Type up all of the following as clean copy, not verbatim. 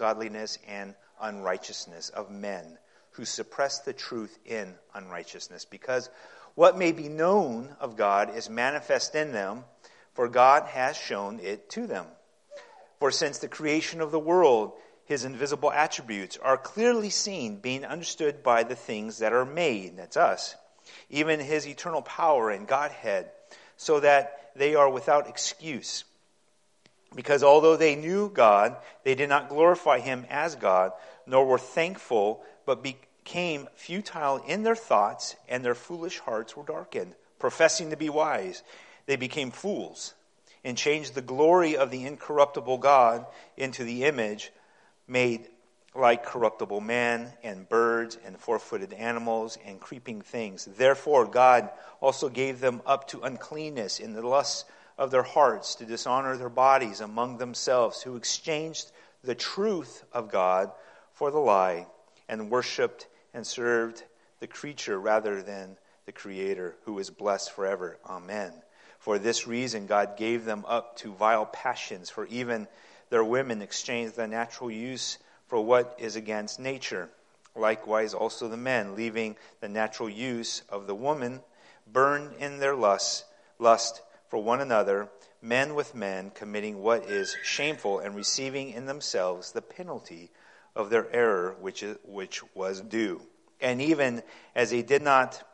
ungodliness and unrighteousness of men who suppress the truth in unrighteousness, because what may be known of God is manifest in them, for God has shown it to them. For since the creation of the world, his invisible attributes are clearly seen, being understood by the things that are made, that's us, even his eternal power and Godhead, so that they are without excuse. Because although they knew God, they did not glorify him as God, nor were thankful, but became futile in their thoughts, and their foolish hearts were darkened. Professing to be wise, they became fools, and changed the glory of the incorruptible God into the image made like corruptible man, and birds, and four-footed animals, and creeping things. Therefore God also gave them up to uncleanness in the lusts of their hearts, to dishonor their bodies among themselves, who exchanged the truth of God for the lie, and worshipped and served the creature rather than the Creator, who is blessed forever. Amen. For this reason God gave them up to vile passions, for even their women exchanged the natural use for what is against nature. Likewise also the men, leaving the natural use of the woman, burned in their lust for one another, men with men, committing what is shameful, and receiving in themselves the penalty of their error, which was due. And even as they did not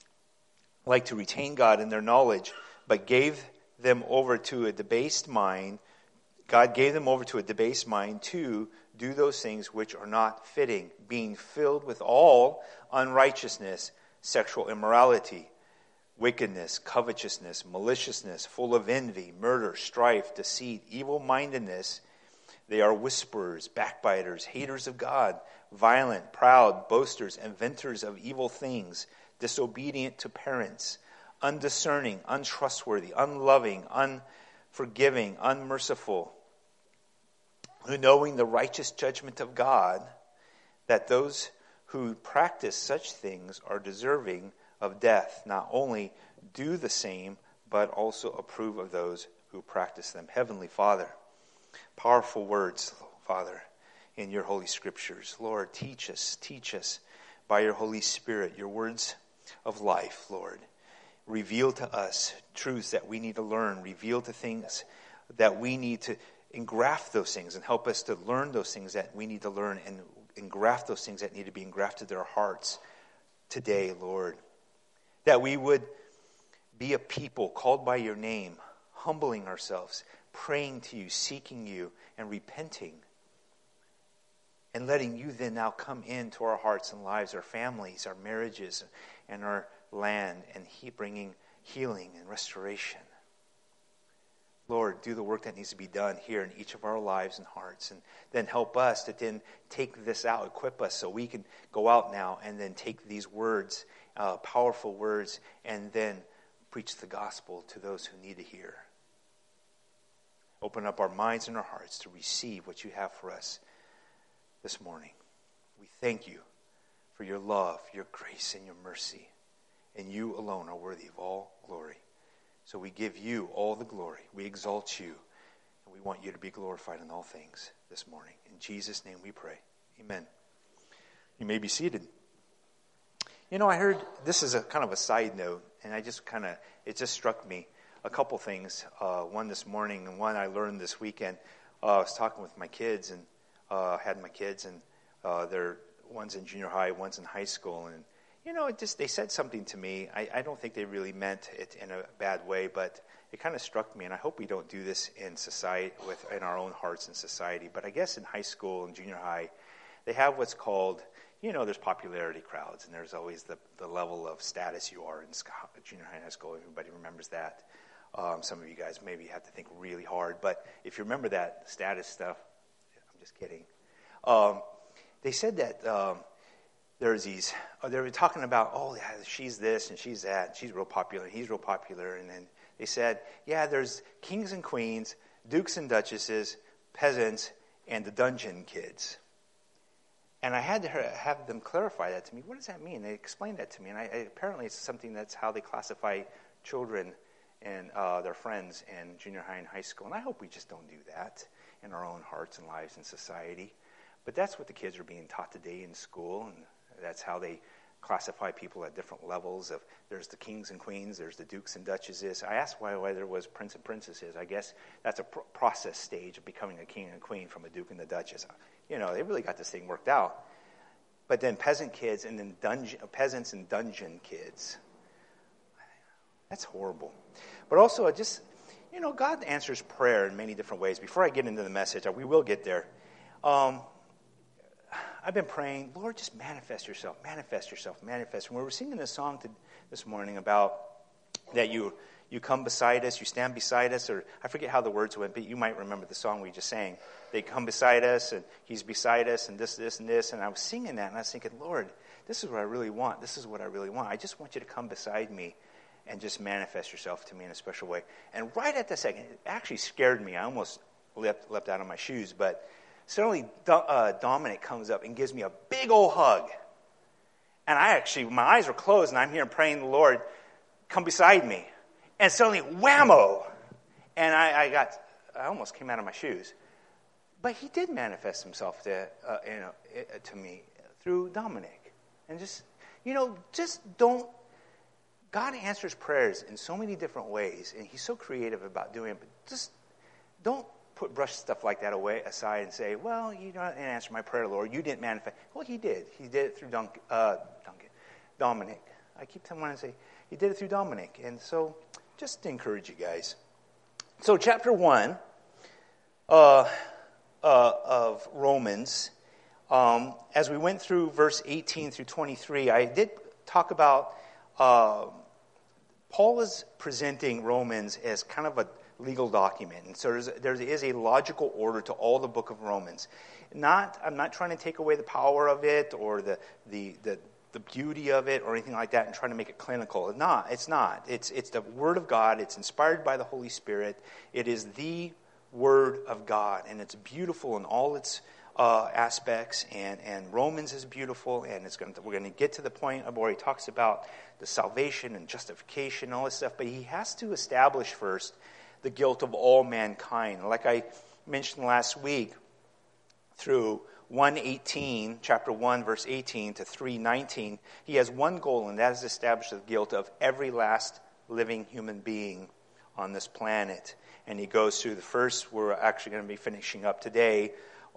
like to retain God in their knowledge, but gave them over to a debased mind, God gave them over to a debased mind to do those things which are not fitting, being filled with all unrighteousness, sexual immorality, wickedness, covetousness, maliciousness, full of envy, murder, strife, deceit, evil-mindedness. They are whisperers, backbiters, haters of God, violent, proud, boasters, inventors of evil things, disobedient to parents, undiscerning, untrustworthy, unloving, unforgiving, unmerciful, who knowing the righteous judgment of God, that those who practice such things are deserving of death, not only do the same, but also approve of those who practice them. Heavenly Father, powerful words, Father, in your holy scriptures. Lord, teach us by your Holy Spirit, your words of life, Lord. Reveal to us truths that we need to learn. Reveal to things that we need to engraft those things, and help us to learn those things that we need to learn, and engraft those things that need to be engrafted to our hearts today, Lord. That we would be a people called by your name, humbling ourselves, praying to you, seeking you, and repenting. And letting you then now come into our hearts and lives, our families, our marriages, and our land, and bringing healing and restoration. Lord, do the work that needs to be done here in each of our lives and hearts, and then help us to then take this out, equip us so we can go out now and then take these words, powerful words, and then preach the gospel to those who need to hear. Open up our minds and our hearts to receive what you have for us this morning. We thank you for your love, your grace, and your mercy. And you alone are worthy of all glory. So we give you all the glory. We exalt you. And we want you to be glorified in all things this morning. In Jesus' name we pray. Amen. You may be seated. You know, I heard, this is a kind of a side note, and it just struck me a couple things. One this morning and one I learned this weekend. I was talking with my kids, and had my kids, and they're one's in junior high, one's in high school, and you know, they said something to me. I don't think they really meant it in a bad way, but it kind of struck me, and I hope we don't do this in society, in our own hearts and society. But I guess in high school and junior high, they have what's called, you know, there's popularity crowds, and there's always the level of status you are in junior high and high school. Everybody remembers that. Some of you guys maybe have to think really hard, but if you remember that status stuff, I'm just kidding. They said that there's these, they were talking about, oh, yeah, she's this and she's that, and she's real popular, and he's real popular, and then they said, yeah, there's kings and queens, dukes and duchesses, peasants, and the dungeon kids. And I had to have them clarify that to me. What does that mean? They explained that to me, and apparently it's something that's how they classify children and their friends in junior high and high school. And I hope we just don't do that in our own hearts and lives and society. But that's what the kids are being taught today in school, and that's how they classify people at different levels. Of there's the kings and queens, there's the dukes and duchesses. I asked why there was prince and princesses. I guess that's a process stage of becoming a king and queen from a duke and a duchess. They really got this thing worked out. But then peasant kids and then peasants and dungeon kids. That's horrible. But also God answers prayer in many different ways. Before I get into the message, we will get there. I've been praying, Lord, just manifest yourself. When we were singing this song this morning about that you come beside us, you stand beside us, or I forget how the words went, but you might remember the song we just sang. They come beside us, and he's beside us, and this, and this. And I was singing that, and I was thinking, Lord, this is what I really want. This is what I really want. I just want you to come beside me and just manifest yourself to me in a special way. And right at the second, it actually scared me. I almost leapt out of my shoes, but suddenly Dominic comes up and gives me a big old hug. And my eyes were closed, and I'm here praying the Lord, come beside me. And suddenly, whammo! And I almost came out of my shoes. But he did manifest himself to me through Dominic. And just don't. God answers prayers in so many different ways, and he's so creative about doing it. But just don't brush stuff like that aside and say, well, you didn't answer my prayer, Lord. You didn't manifest. Well, he did. He did it through Dominic. I keep wanting to say, he did it through Dominic. And so, just to encourage you guys. So, chapter 1 of Romans, as we went through verse 18 through 23, I did talk about Paul is presenting Romans as kind of a legal document. And so there is a logical order to all the book of Romans. I'm not trying to take away the power of it or the beauty of it or anything like that and trying to make it clinical. It's not. It's the Word of God. It's inspired by the Holy Spirit. It is the Word of God, and it's beautiful in all its aspects. And Romans is beautiful, and we're going to get to the point of where he talks about the salvation and justification and all this stuff. But he has to establish first the guilt of all mankind. Like I mentioned last week, through 1:18, chapter 1, verse 18 to 3:19, he has one goal, and that is to establish the guilt of every last living human being on this planet. And he goes through the first, we're actually going to be finishing up today,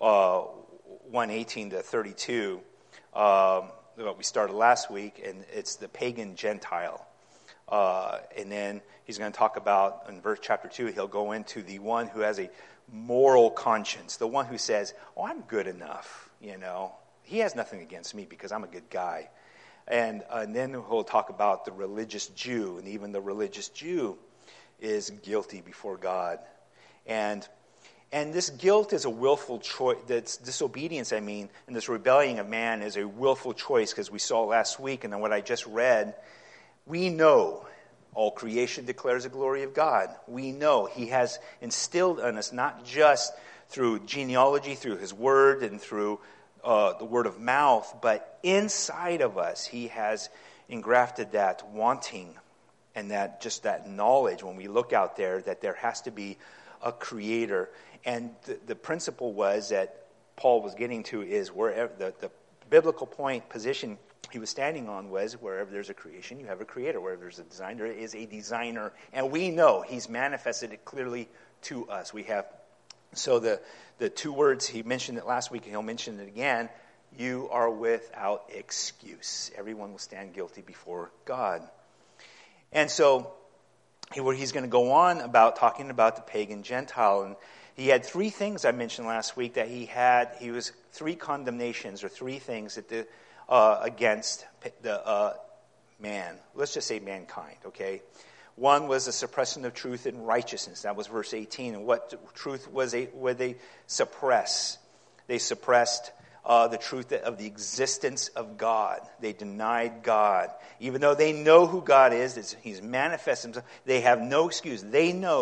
1:18 to 32, what we started last week, and it's the pagan Gentile. And then he's going to talk about, in chapter 2, he'll go into the one who has a moral conscience, the one who says, I'm good enough, He has nothing against me because I'm a good guy. And then he'll talk about the religious Jew, and even the religious Jew is guilty before God. And this guilt is a willful choice. That's disobedience, and this rebellion of man is a willful choice, because we saw last week, and then what I just read, we know all creation declares the glory of God. We know he has instilled in us, not just through genealogy, through his word, and through the word of mouth, but inside of us, he has engrafted that wanting and that knowledge when we look out there that there has to be a creator. And the principle was that Paul was getting to is wherever the biblical position he was standing on was wherever there's a creation, you have a creator. Wherever there's a design, there is a designer. And we know he's manifested it clearly to us. So the two words, he mentioned it last week and he'll mention it again, you are without excuse. Everyone will stand guilty before God. And so he's going to go on about talking about the pagan Gentile. And he had three things I mentioned last week that he had. He was three condemnations or three things that against the man. Let's just say mankind, okay? One was the suppression of truth and righteousness. That was verse 18. And what truth would they suppress? They suppressed the truth of the existence of God. They denied God. Even though they know who God is, he's manifested himself, they have no excuse. They know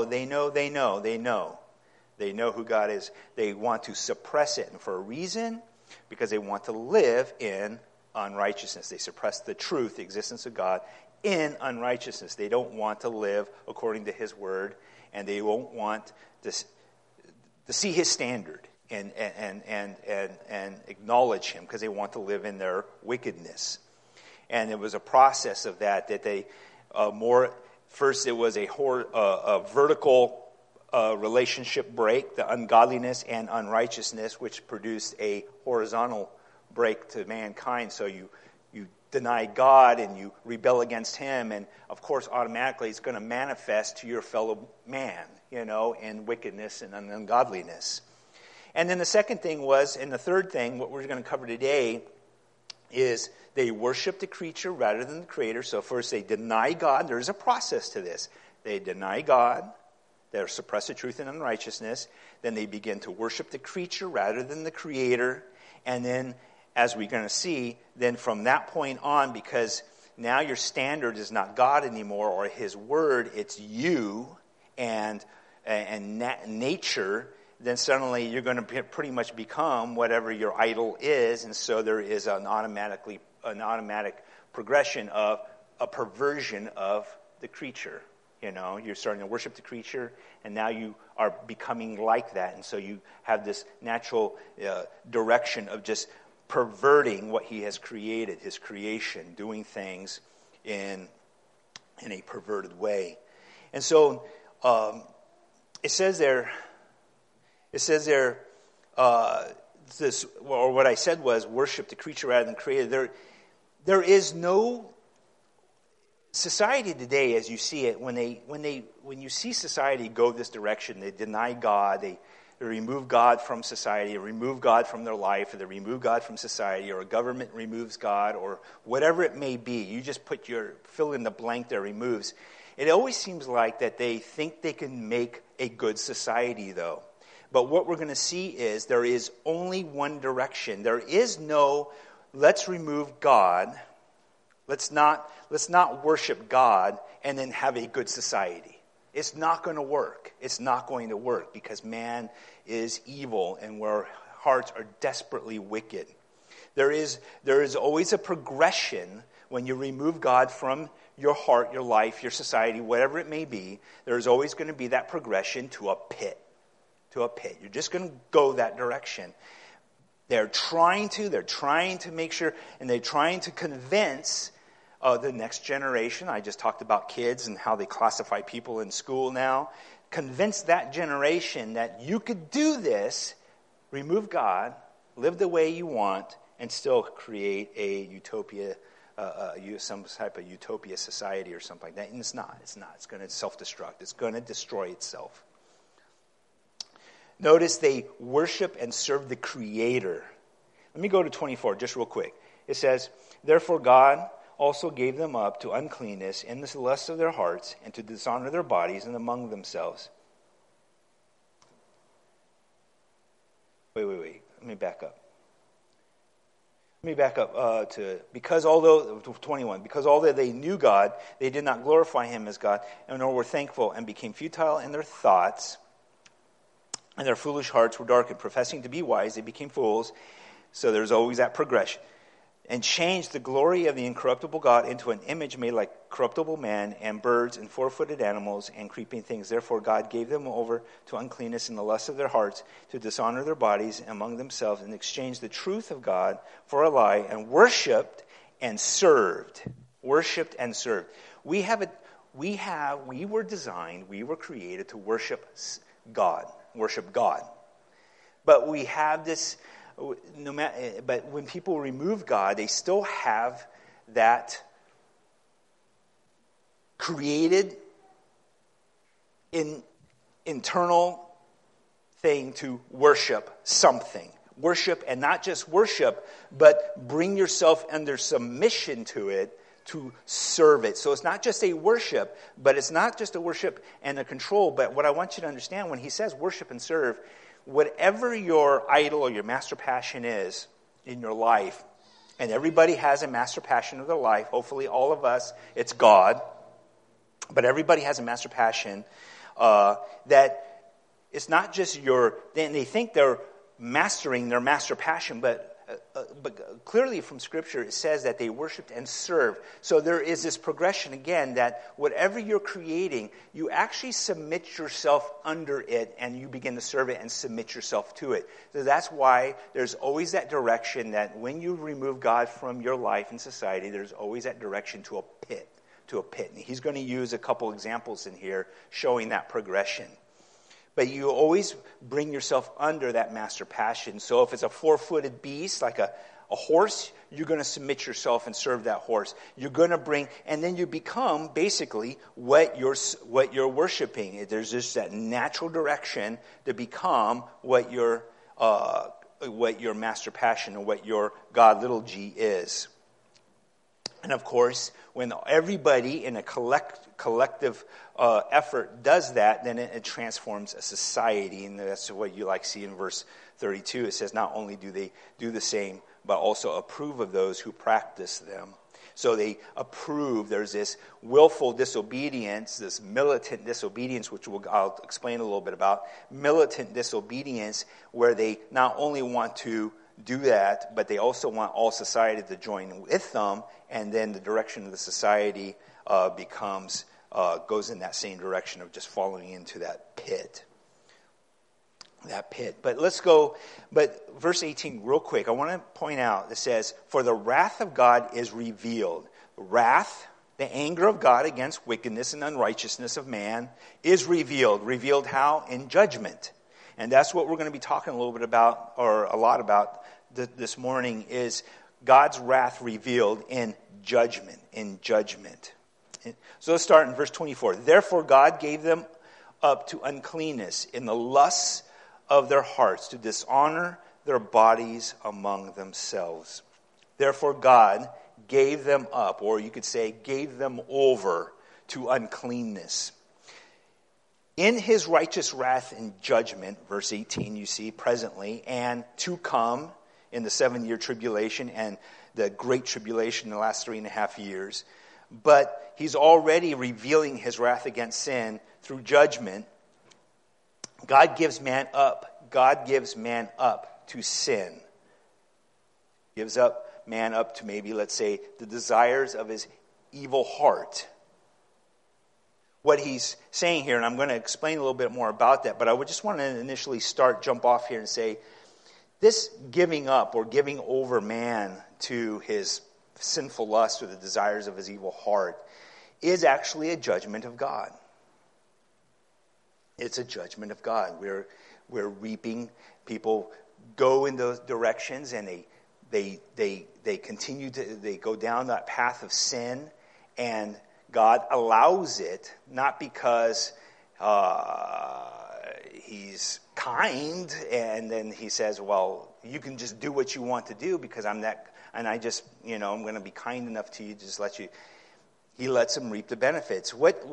who God is. They want to suppress it. And for a reason, because they want to live in unrighteousness. They suppress the truth, the existence of God, in unrighteousness. They don't want to live according to his word, and they won't want to see his standard. and acknowledge him because they want to live in their wickedness. And it was a process of that they first it was a vertical relationship break, the ungodliness and unrighteousness, which produced a horizontal break to mankind. So you deny God and you rebel against him, and of course automatically it's going to manifest to your fellow man, in wickedness and ungodliness. And then the second thing was, and the third thing, what we're going to cover today, is they worship the creature rather than the creator. So first they deny God. There's a process to this. They deny God. They suppress the truth and unrighteousness. Then they begin to worship the creature rather than the creator. And then, as we're going to see, then from that point on, because now your standard is not God anymore or his word, it's you and nature, then suddenly you're going to pretty much become whatever your idol is. And so there is an automatic progression of a perversion of the creature. You're starting to worship the creature, and now you are becoming like that. And so you have this natural direction of just perverting what he has created, his creation, doing things in a perverted way. And so it says there, what I said was worship the creature rather than creator. There is no society today, as you see it, when you see society go this direction, they deny God, they remove God from society, or remove God from their life, or they remove God from society, or a government removes God, or whatever it may be. You just put your fill in the blank there, removes. It always seems like that they think they can make a good society, though. But what we're going to see is there is only one direction. There is no, let's remove God. Let's not worship God and then have a good society. It's not going to work. It's not going to work because man is evil and our hearts are desperately wicked. There is always a progression when you remove God from your heart, your life, your society, whatever it may be. There's always going to be that progression to a pit. You're just going to go that direction. They're trying to make sure, and they're trying to convince the next generation. I just talked about kids and how they classify people in school now. Convince that generation that you could do this, remove God, live the way you want, and still create a utopia, some type of utopia society or something like that. And it's not. It's going to self-destruct. It's going to destroy itself. Notice they worship and serve the Creator. Let me go to 24 just real quick. It says, therefore God also gave them up to uncleanness in the lust of their hearts and to dishonor their bodies and among themselves. Wait. Let me back up. To because although 21, because although they knew God, they did not glorify him as God, and nor were thankful, and became futile in their thoughts, and their foolish hearts were darkened. Professing to be wise, they became fools. So there's always that progression. And changed the glory of the incorruptible God into an image made like corruptible man and birds and four-footed animals and creeping things. Therefore God gave them over to uncleanness in the lust of their hearts, to dishonor their bodies among themselves, and exchanged the truth of God for a lie, and worshipped and served. We were created to worship God. But we have this, but when people remove God, they still have that created internal thing to worship something. Worship, and not just worship, but bring yourself under submission to it, to serve it. So it's not just a worship, but it's not just a worship and a control. But what I want you to understand, when he says worship and serve, whatever your idol or your master passion is in your life, and everybody has a master passion of their life, hopefully all of us, it's God, but everybody has a master passion, that it's not just they think they're mastering their master passion, but but clearly from Scripture it says that they worshiped and served. So there is this progression again that whatever you're creating, you actually submit yourself under it and you begin to serve it and submit yourself to it. So that's why there's always that direction that when you remove God from your life and society, there's always that direction to a pit. And he's going to use a couple examples in here showing that progression. But you always bring yourself under that master passion. So if it's a 4-footed beast, like a horse, you're going to submit yourself and serve that horse. You're going to bring, and then you become basically what you're worshiping. There's just that natural direction to become what your master passion or what your God little g is. And of course, when everybody in a collective effort does that, then it transforms a society. And that's what you see in verse 32. It says, not only do they do the same, but also approve of those who practice them. So they approve. There's this willful disobedience, this militant disobedience, which I'll explain a little bit about. Militant disobedience, where they not only want to do that, but they also want all society to join with them, and then the direction of the society goes in that same direction of just falling into that pit. But let's go, verse 18 real quick, I want to point out, it says, for the wrath of God is revealed. Wrath, the anger of God against wickedness and unrighteousness of man, is revealed. Revealed how? In judgment. And that's what we're going to be talking a little bit about, or a lot about this morning, is God's wrath revealed in judgment. So let's start in verse 24. Therefore God gave them up to uncleanness in the lusts of their hearts, to dishonor their bodies among themselves. Therefore God gave them up, or you could say gave them over to uncleanness. In his righteous wrath and judgment, verse 18, you see, presently, and to come in the 7-year tribulation and the great tribulation in the last 3.5 years. But he's already revealing his wrath against sin through judgment. God gives man up. God gives man up to sin. Gives up man up to maybe, let's say, the desires of his evil heart. What he's saying here, and I'm going to explain a little bit more about that, but I would just want to initially jump off here and say, this giving up or giving over man to his sinful lust or the desires of his evil heart is actually a judgment of God. It's a judgment of God. We're reaping. People go in those directions, and they continue to, they go down that path of sin, and God allows it, not because he's kind, and then he says, well, you can just do what you want to do because I'm that, and I just, I'm going to be kind enough to you, just let you. He lets him reap the benefits.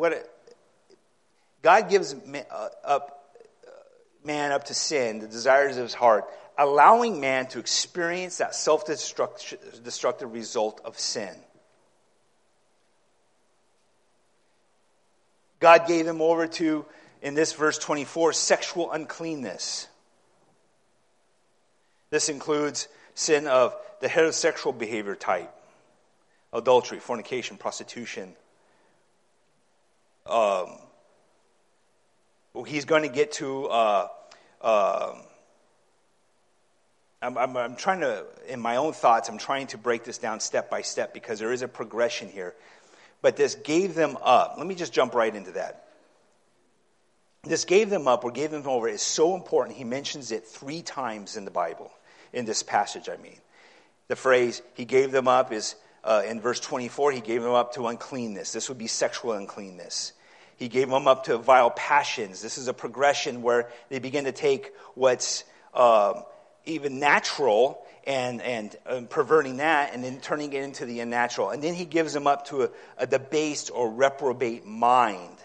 God gives man up to sin, the desires of his heart, allowing man to experience that self-destructive result of sin. God gave them over to, in this verse 24, sexual uncleanness. This includes sin of the heterosexual behavior type, adultery, fornication, prostitution. He's going to get to, I'm trying to, in my own thoughts, I'm trying to break this down step by step because there is a progression here. But this gave them up. Let me just jump right into that. This gave them up or gave them over is so important. He mentions it 3 times in the Bible, in this passage, I mean. The phrase, he gave them up, is in verse 24, he gave them up to uncleanness. This would be sexual uncleanness. He gave them up to vile passions. This is a progression where they begin to take what's even natural and perverting that and then turning it into the unnatural. And then he gives them up to a debased or reprobate mind.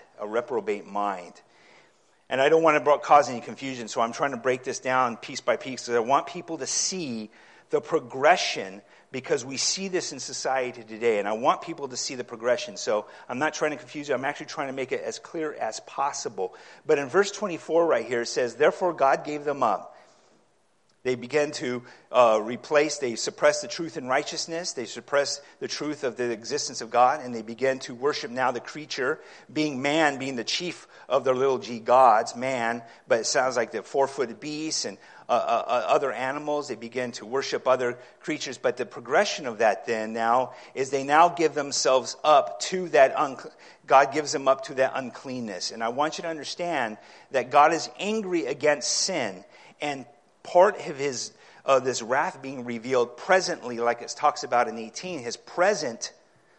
And I don't want to cause any confusion, so I'm trying to break this down piece by piece because I want people to see the progression, because we see this in society today, and I want people to see the progression. So I'm not trying to confuse you. I'm actually trying to make it as clear as possible. But in verse 24 right here, it says, therefore God gave them up. They begin to they suppress the truth and righteousness. They suppress the truth of the existence of God, and they begin to worship now the creature, being man, being the chief of their little g gods, man. But it sounds like the four-footed beasts and other animals. They begin to worship other creatures. But the progression of that then now is they now give themselves up to that God gives them up to that uncleanness. And I want you to understand that God is angry against sin, and part of his this wrath being revealed presently, like it talks about in 18, his present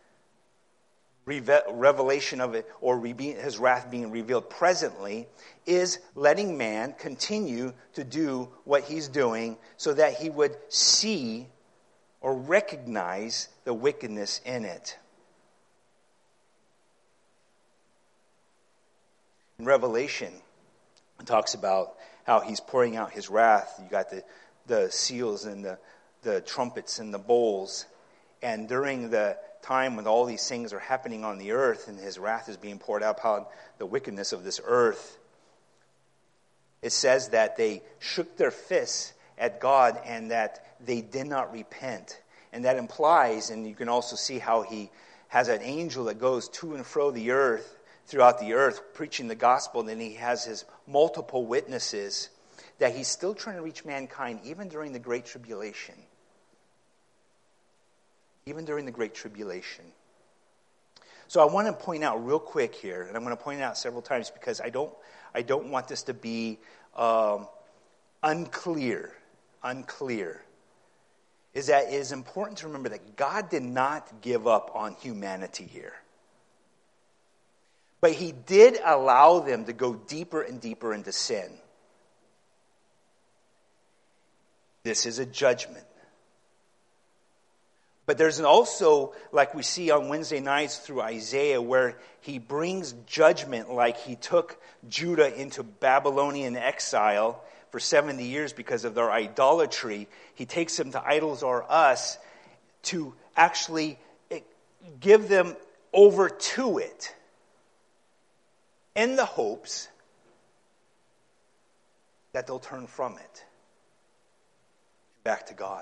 revelation of it, or his wrath being revealed presently, is letting man continue to do what he's doing so that he would see or recognize the wickedness in it. In Revelation, it talks about how he's pouring out his wrath. You got the seals and the trumpets and the bowls. And during the time when all these things are happening on the earth and his wrath is being poured out upon the wickedness of this earth, it says that they shook their fists at God and that they did not repent. And that implies, and you can also see how he has an angel that goes to and fro throughout the earth, preaching the gospel, and then he has his multiple witnesses that he's still trying to reach mankind even during the Great Tribulation. Even during the Great Tribulation. So I want to point out real quick here, and I'm going to point it out several times because I don't want this to be unclear, is that it is important to remember that God did not give up on humanity here. But he did allow them to go deeper and deeper into sin. This is a judgment. But there's also, like we see on Wednesday nights through Isaiah, where he brings judgment, like he took Judah into Babylonian exile for 70 years because of their idolatry. He takes them to idols or us to actually give them over to it, in the hopes that they'll turn from it back to God.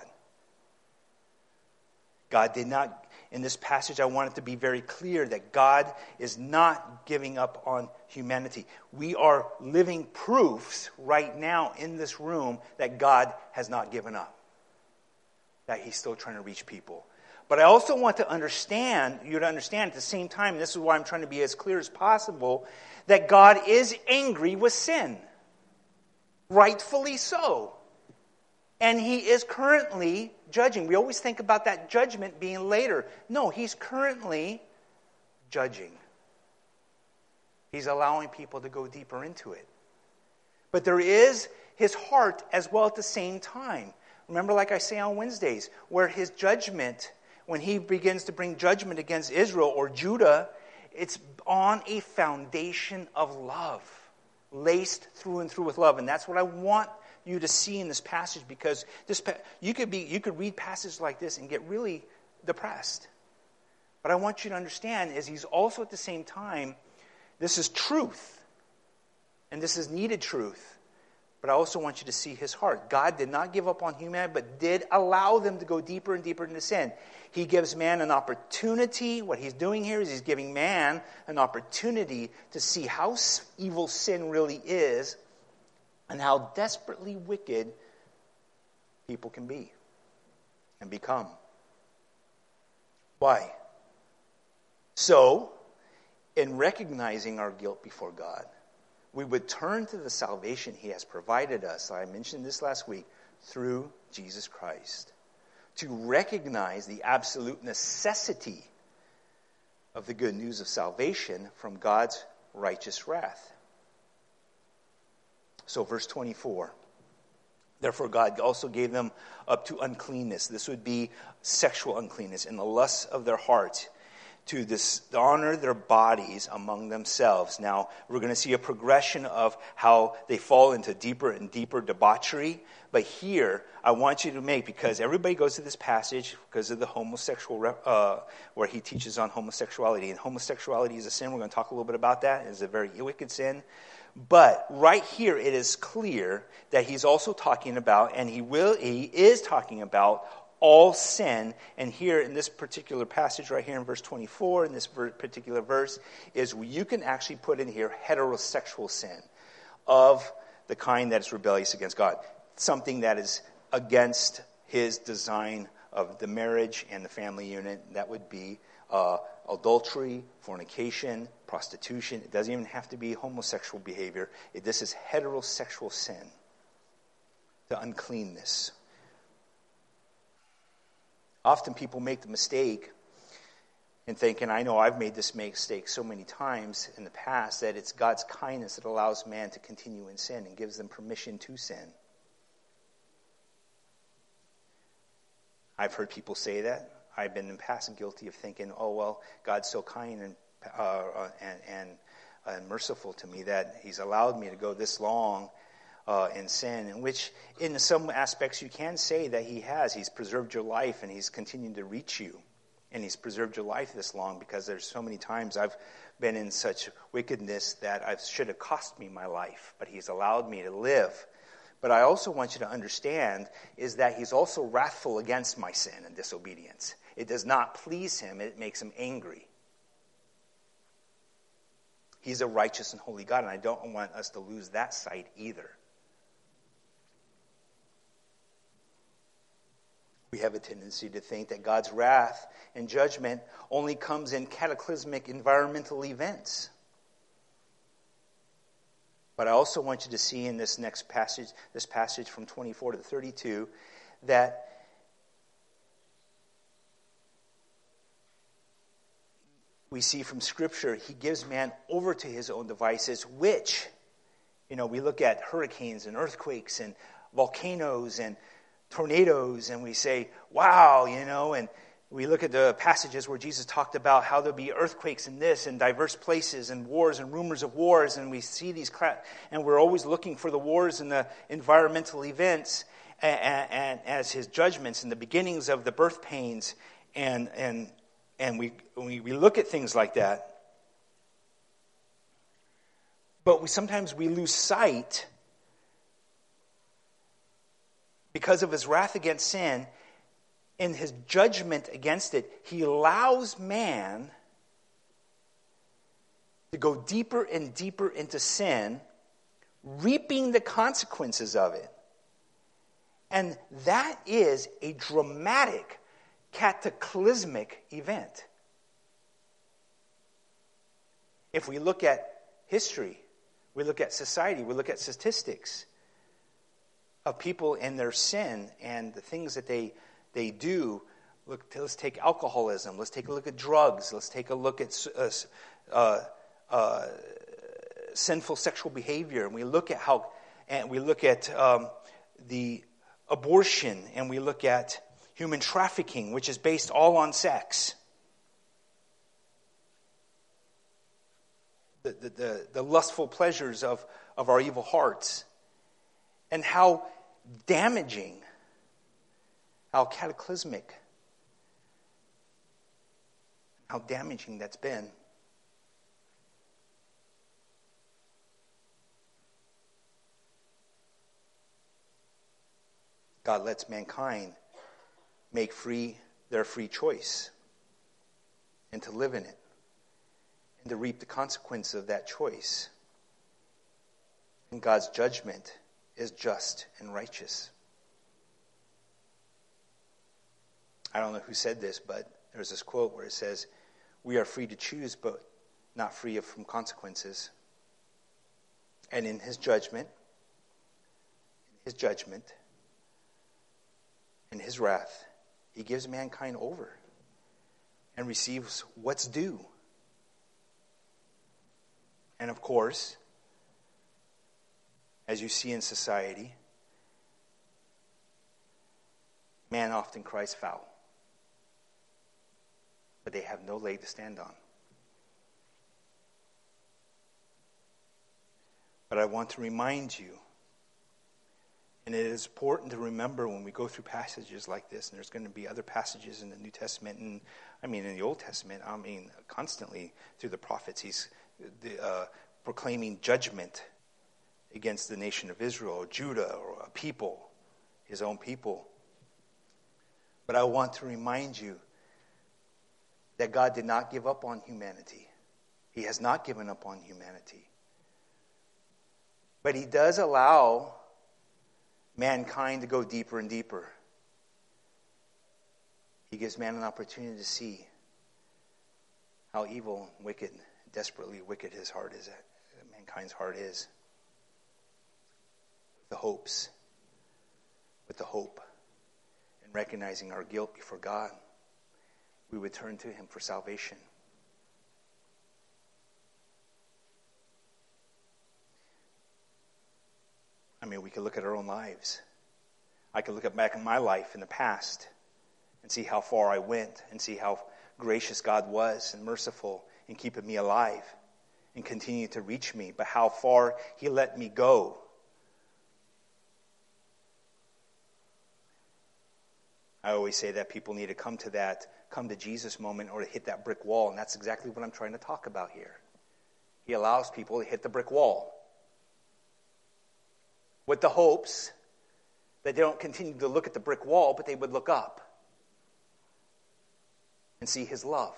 God did not, in this passage, I want it to be very clear that God is not giving up on humanity. We are living proofs right now in this room that God has not given up, that he's still trying to reach people. But I also want you to understand at the same time, and this is why I'm trying to be as clear as possible, that God is angry with sin. Rightfully so. And he is currently judging. We always think about that judgment being later. No, he's currently judging. He's allowing people to go deeper into it. But there is his heart as well at the same time. Remember, like I say on Wednesdays, where his judgment, when he begins to bring judgment against Israel or Judah, it's on a foundation of love, laced through and through with love. And that's what I want you to see in this passage, because you could read passages like this and get really depressed. But I want you to understand is he's also at the same time, this is truth, and this is needed truth. But I also want you to see his heart. God did not give up on humanity, but did allow them to go deeper and deeper into sin. He gives man an opportunity. What he's doing here is he's giving man an opportunity to see how evil sin really is and how desperately wicked people can be and become. Why? So, in recognizing our guilt before God, we would turn to the salvation he has provided us, I mentioned this last week, through Jesus Christ, to recognize the absolute necessity of the good news of salvation from God's righteous wrath. So verse 24, therefore God also gave them up to uncleanness. This would be sexual uncleanness in the lusts of their heart, to dishonor their bodies among themselves. Now, we're going to see a progression of how they fall into deeper and deeper debauchery. But here, I want you to make, because everybody goes to this passage because of the homosexual, where he teaches on homosexuality. And homosexuality is a sin. We're going to talk a little bit about that. It's a very wicked sin. But right here it is clear that he's also talking about, and he is talking about all sin. And here in this particular passage right here in verse 24, in this particular verse, is you can actually put in here heterosexual sin of the kind that is rebellious against God. Something that is against his design of the marriage and the family unit. That would be adultery, fornication, prostitution. It doesn't even have to be homosexual behavior. This is heterosexual sin, the uncleanness. Often people make the mistake in thinking, I know I've made this mistake so many times in the past, that it's God's kindness that allows man to continue in sin and gives them permission to sin. I've heard people say that. I've been in the past guilty of thinking, oh, well, God's so kind and merciful to me that he's allowed me to go this long in sin, in which in some aspects you can say that he has. He's preserved your life and he's continued to reach you. And he's preserved your life this long because there's so many times I've been in such wickedness that it should have cost me my life. But he's allowed me to live. But I also want you to understand is that he's also wrathful against my sin and disobedience. It does not please him. It makes him angry. He's a righteous and holy God, and I don't want us to lose that sight either. We have a tendency to think that God's wrath and judgment only comes in cataclysmic environmental events. But I also want you to see in this next passage, this passage from 24 to 32, that we see from Scripture, he gives man over to his own devices, which, we look at hurricanes and earthquakes and volcanoes and tornadoes, and we say, wow, and we look at the passages where Jesus talked about how there'll be earthquakes in this and diverse places and wars and rumors of wars, and we see these, and we're always looking for the wars and the environmental events and as his judgments and the beginnings of the birth pains, and we look at things like that. But sometimes we lose sight because of his wrath against sin, in his judgment against it, he allows man to go deeper and deeper into sin, reaping the consequences of it. And that is a dramatic, cataclysmic event. If we look at history, we look at society, we look at statistics of people and their sin and the things that they do. Let's take alcoholism. Let's take a look at drugs. Let's take a look at sinful sexual behavior. And we look at the abortion, and we look at human trafficking, which is based all on sex. The lustful pleasures of our evil hearts, and how damaging, how cataclysmic, how damaging that's been. God lets mankind make their free choice and to live in it and to reap the consequence of that choice. And God's judgment is just and righteous. I don't know who said this, but there's this quote where it says, "We are free to choose, but not free from consequences." And in his judgment, in his wrath, he gives mankind over and receives what's due. And of course, as you see in society, man often cries foul, but they have no leg to stand on. But I want to remind you, and it is important to remember when we go through passages like this, and there's going to be other passages in the New Testament, and in the Old Testament, constantly through the prophets, he's proclaiming judgment against the nation of Israel, or Judah, or a people, his own people. But I want to remind you that God did not give up on humanity. He has not given up on humanity. But he does allow mankind to go deeper and deeper. He gives man an opportunity to see how evil, wicked, desperately wicked his heart is, mankind's heart is. With the hope in recognizing our guilt before God, we would turn to him for salvation. I mean, we could look at our own lives. I could look back at my life in the past and see how far I went and see how gracious God was and merciful in keeping me alive and continue to reach me, but how far he let me go. I always say that people need to come to Jesus moment or to hit that brick wall, and that's exactly what I'm trying to talk about here. He allows people to hit the brick wall with the hopes that they don't continue to look at the brick wall, but they would look up and see his love.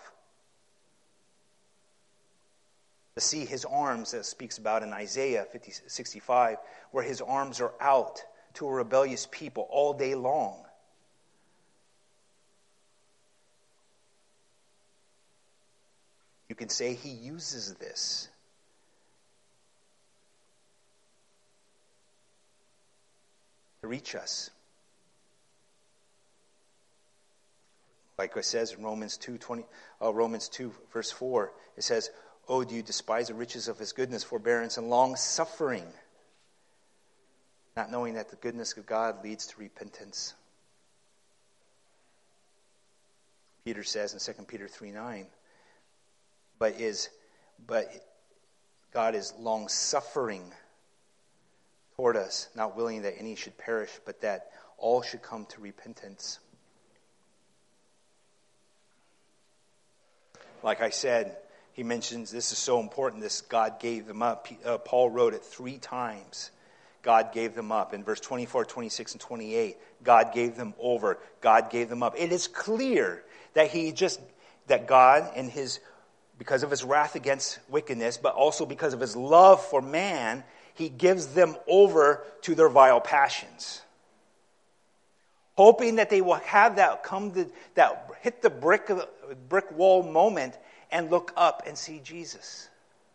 To see his arms, that speaks about in Isaiah 65, where his arms are out to a rebellious people all day long. You can say he uses this to reach us. Like it says in Romans 2 verse 4, it says, "Oh, do you despise the riches of his goodness, forbearance, and long-suffering, not knowing that the goodness of God leads to repentance?" Peter says in 2 Peter 3:9, but God is long-suffering toward us, not willing that any should perish, but that all should come to repentance. Like I said, he mentions this is so important, this God gave them up. Paul wrote it 3 times. God gave them up. In verse 24, 26, and 28, God gave them over. God gave them up. It is clear that God, in because of his wrath against wickedness, but also because of his love for man, he gives them over to their vile passions, hoping that they will have that hit the brick wall moment and look up and see Jesus.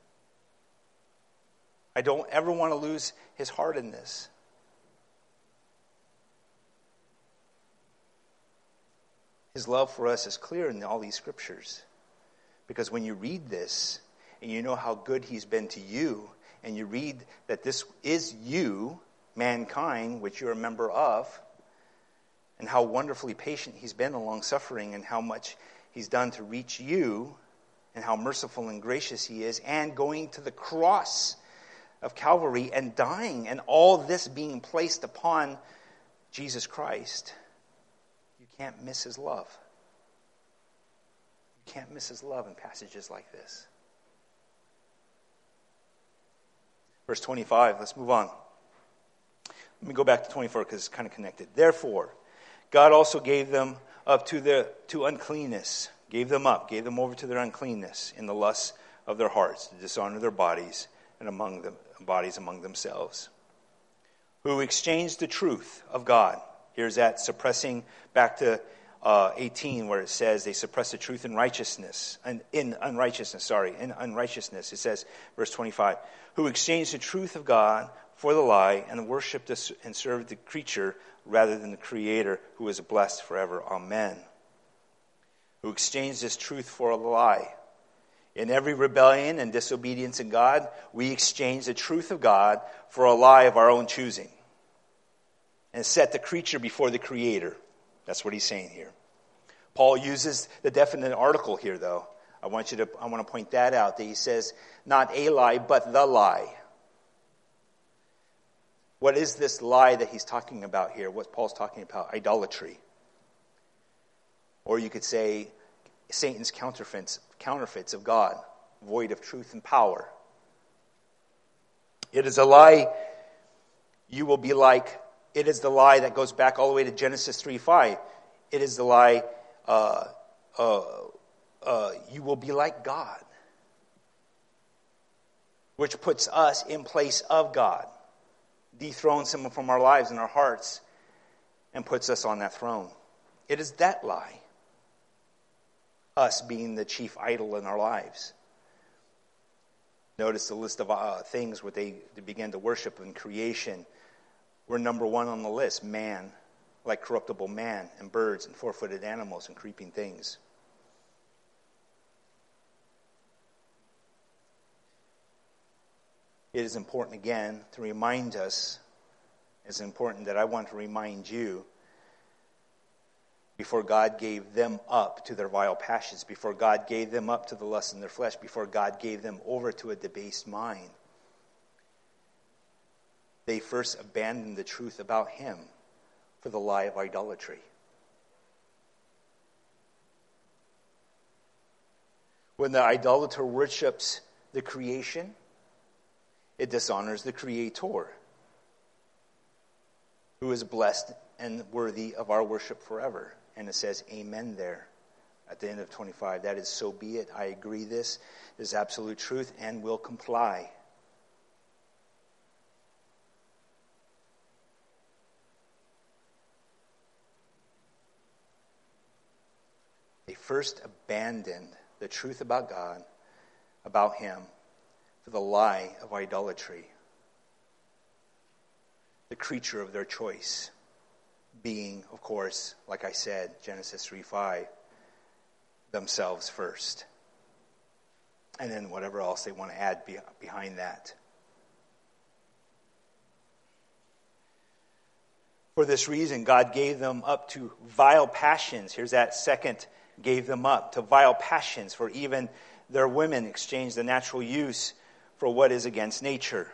I don't ever want to lose his heart in this. His love for us is clear in all these scriptures. Because when you read this, and you know how good he's been to you, and you read that this is you, mankind, which you're a member of, and how wonderfully patient he's been along suffering, and how much he's done to reach you, and how merciful and gracious he is, and going to the cross of Calvary and dying, and all this being placed upon Jesus Christ, you can't miss his love. You can't miss his love in passages like this. Verse 25, let's move on. Let me go back to 24 because it's kind of connected. Therefore, God also gave them up to uncleanness. Gave them over to their uncleanness in the lusts of their hearts, to dishonor their bodies and among themselves. Who exchanged the truth of God. Here's that suppressing back to 18, where it says they suppress the truth in righteousness. In unrighteousness. It says, verse 25, who exchanged the truth of God for the lie and worshipped and served the creature rather than the Creator, who is blessed forever. Amen. Who exchanged this truth for a lie. In every rebellion and disobedience in God, we exchange the truth of God for a lie of our own choosing, and set the creature before the Creator. That's what he's saying here. Paul uses the definite article here, though. I want to point that out, that he says, not a lie, but the lie. What is this lie that he's talking about here? What Paul's talking about? Idolatry. Or you could say Satan's counterfeits of God, void of truth and power. It is a lie You will be like, it is the lie that goes back all the way to Genesis 3:5. It is the lie, you will be like God, which puts us in place of God, dethrones him from our lives and our hearts, and puts us on that throne. It is that lie, us being the chief idol in our lives. Notice the list of things where they began to worship in creation. We're number one on the list, man, like corruptible man, and birds, and four-footed animals, and creeping things. It is important, again, to remind us, it's important that I want to remind you, before God gave them up to their vile passions, before God gave them up to the lust in their flesh, before God gave them over to a debased mind, they first abandoned the truth about him for the lie of idolatry. When the idolater worships the creation, it dishonors the Creator, who is blessed and worthy of our worship forever. And it says amen there at the end of 25. That is, so be it. I agree this is absolute truth and will comply. They first abandoned the truth about God, about him, for the lie of idolatry. The creature of their choice being, of course, like I said, Genesis 3:5, themselves first. And then whatever else they want to add behind that. For this reason, God gave them up to vile passions. Here's that second, gave them up to vile passions, for even their women exchanged the natural use for what is against nature.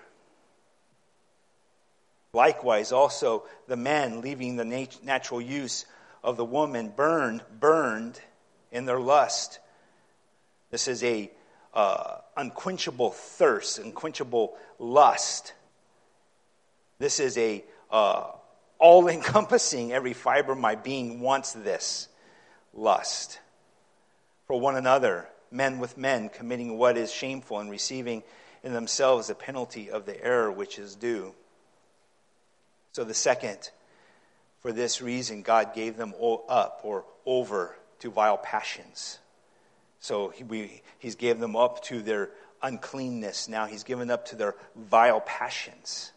Likewise, also the men, leaving the natural use of the woman, burned in their lust. This is a unquenchable thirst, unquenchable lust. This is a all-encompassing, every fiber of my being wants this lust. For one another, men with men, committing what is shameful and receiving in themselves the penalty of the error which is due. So the second, for this reason, God gave them up or over to vile passions. So he's gave them up to their uncleanness. Now he's given up to their vile passions.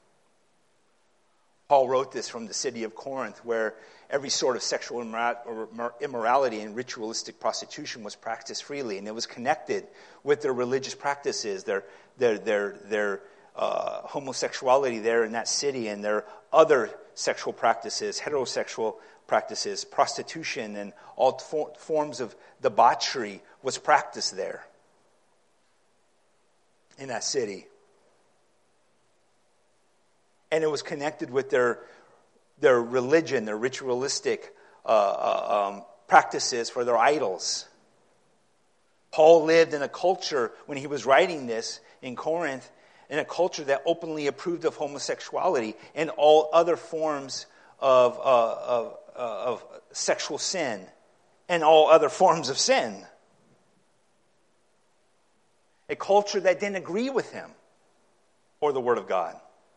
Paul wrote this from the city of Corinth, where every sort of sexual immorality and ritualistic prostitution was practiced freely, and it was connected with their religious practices, their homosexuality there in that city, and their other sexual practices, heterosexual practices, prostitution, and all forms of debauchery was practiced there in that city. And it was connected with their religion, their ritualistic practices for their idols. Paul lived in a culture, when he was writing this in Corinth, in a culture that openly approved of homosexuality and all other forms of sexual sin and all other forms of sin. A culture that didn't agree with him or the Word of God.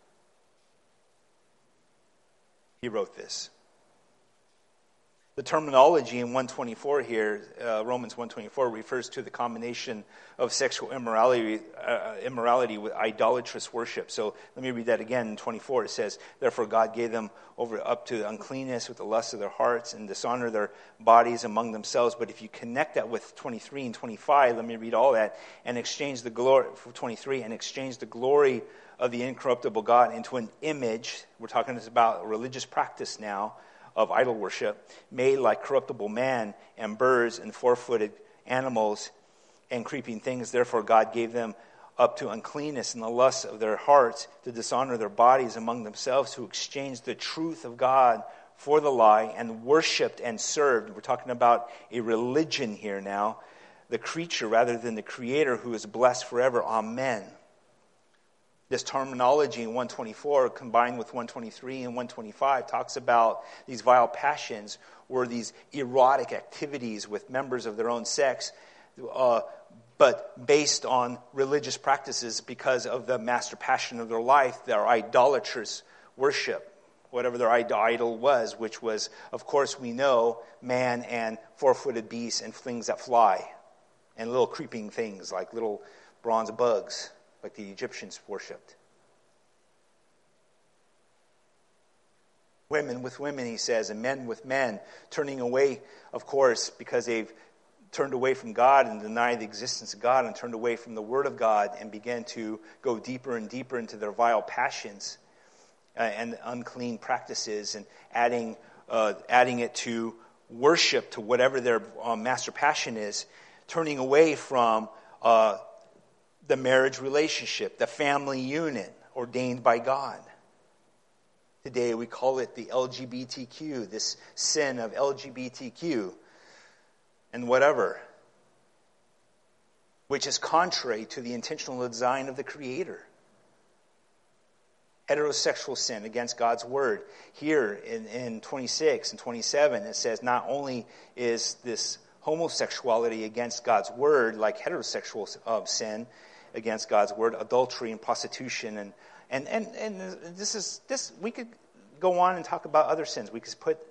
He wrote this. The terminology in 124 here, Romans 124, refers to the combination of sexual immorality with idolatrous worship. So let me read that again. In 24 it says, therefore God gave them over up to uncleanness with the lust of their hearts and dishonor their bodies among themselves. But if you connect that with 23 and 25, let me read all that, and exchange the glory, for 23, and exchange the glory of the incorruptible God into an image. We're talking about a religious practice now of idol worship, made like corruptible man and birds and four-footed animals and creeping things. Therefore God gave them up to uncleanness and the lust of their hearts to dishonor their bodies among themselves, who exchanged the truth of God for the lie and worshipped and served. We're talking about a religion here now, the creature rather than the Creator, who is blessed forever. Amen. This terminology in 124 combined with 123 and 125 talks about these vile passions or these erotic activities with members of their own sex, but based on religious practices because of the master passion of their life, their idolatrous worship, whatever their idol was, which was, of course, we know, man and four-footed beasts and things that fly, and little creeping things like little bronze bugs, like the Egyptians worshipped. Women with women, he says, and men with men, turning away, of course, because they've turned away from God and denied the existence of God and turned away from the Word of God and began to go deeper and deeper into their vile passions and unclean practices, and adding it to worship, to whatever their master passion is, turning away from the marriage relationship, the family unit ordained by God. Today we call it the LGBTQ, this sin of LGBTQ and whatever, which is contrary to the intentional design of the Creator. Heterosexual sin against God's word. Here in 26 and 27, it says not only is this homosexuality against God's word, like heterosexual sin against God's word, adultery and prostitution, and this we could go on and talk about other sins. We could put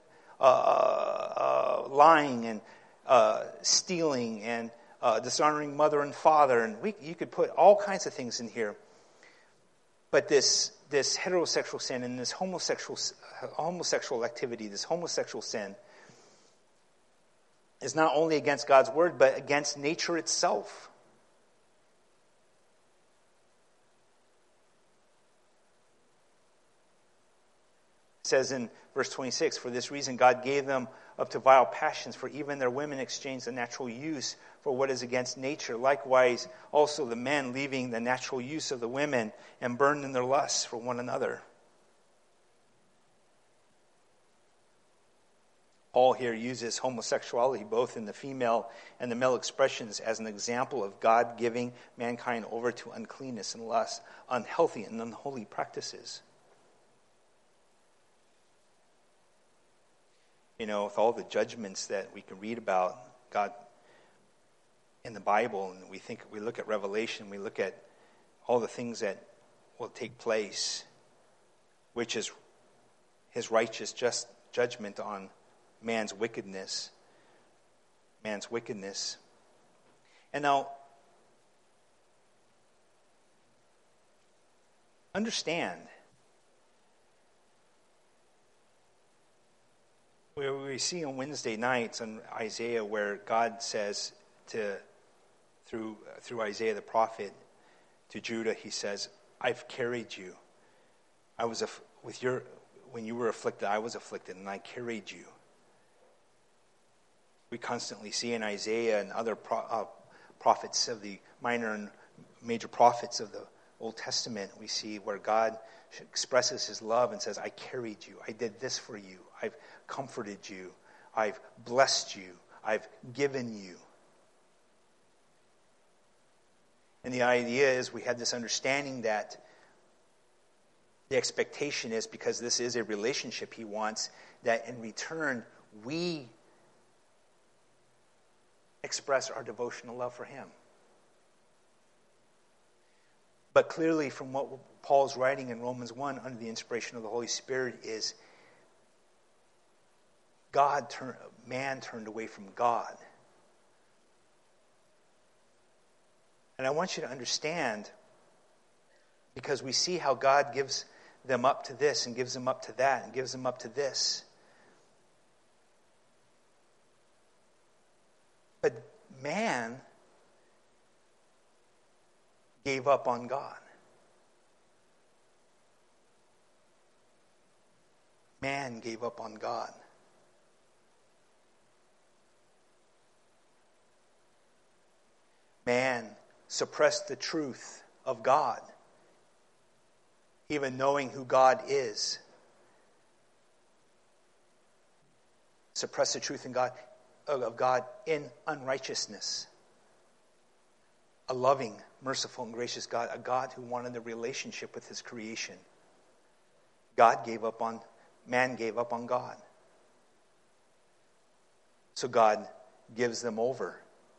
lying and stealing and dishonoring mother and father, and you could put all kinds of things in here. But this heterosexual sin and this homosexual activity, this homosexual sin, is not only against God's word, but against nature itself. It says in verse 26, for this reason God gave them up to vile passions, for even their women exchanged the natural use for what is against nature. Likewise, also the men, leaving the natural use of the women, and burned in their lusts for one another. Paul here uses homosexuality both in the female and the male expressions as an example of God giving mankind over to uncleanness and lust, unhealthy and unholy practices. You know, with all the judgments that we can read about God in the Bible, and we look at Revelation, we look at all the things that will take place, which is his righteous just judgment on man's wickedness. And now, understand, we see on Wednesday nights on Isaiah where God says through Isaiah the prophet to Judah, he says, I've carried you. When you were afflicted, I was afflicted, and I carried you. We constantly see in Isaiah and other prophets of the minor and major prophets of the Old Testament, we see where God expresses his love and says, I carried you. I did this for you. I've comforted you. I've blessed you. I've given you. And the idea is we have this understanding that the expectation is, because this is a relationship he wants, that in return we express our devotional love for him. But clearly from what Paul's writing in Romans 1 under the inspiration of the Holy Spirit is man turned away from God. And I want you to understand, because we see how God gives them up to this and gives them up to that and gives them up to this. But man gave up on God. Man gave up on God. Man suppressed the truth of God, even knowing who God is. Suppress the truth of God in unrighteousness. A loving merciful and gracious God, a God who wanted a relationship with his creation. Man gave up on God. So God gives them over.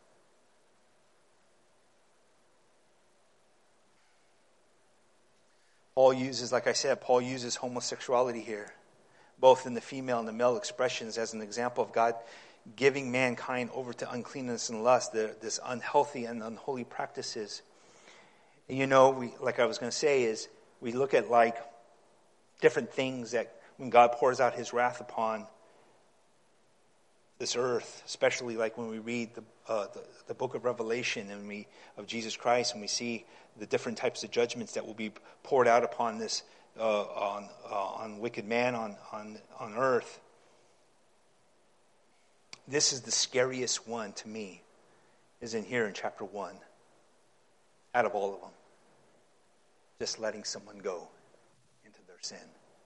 Paul uses homosexuality here, both in the female and the male expressions, as an example of God giving mankind over to uncleanness and lust, this unhealthy and unholy practices. And we look at like different things that when God pours out his wrath upon this earth, especially like when we read the book of Revelation of Jesus Christ, and we see the different types of judgments that will be poured out upon this on wicked man on earth. This is the scariest one to me, is in here in chapter 1, out of all of them. Just letting someone go into their sin.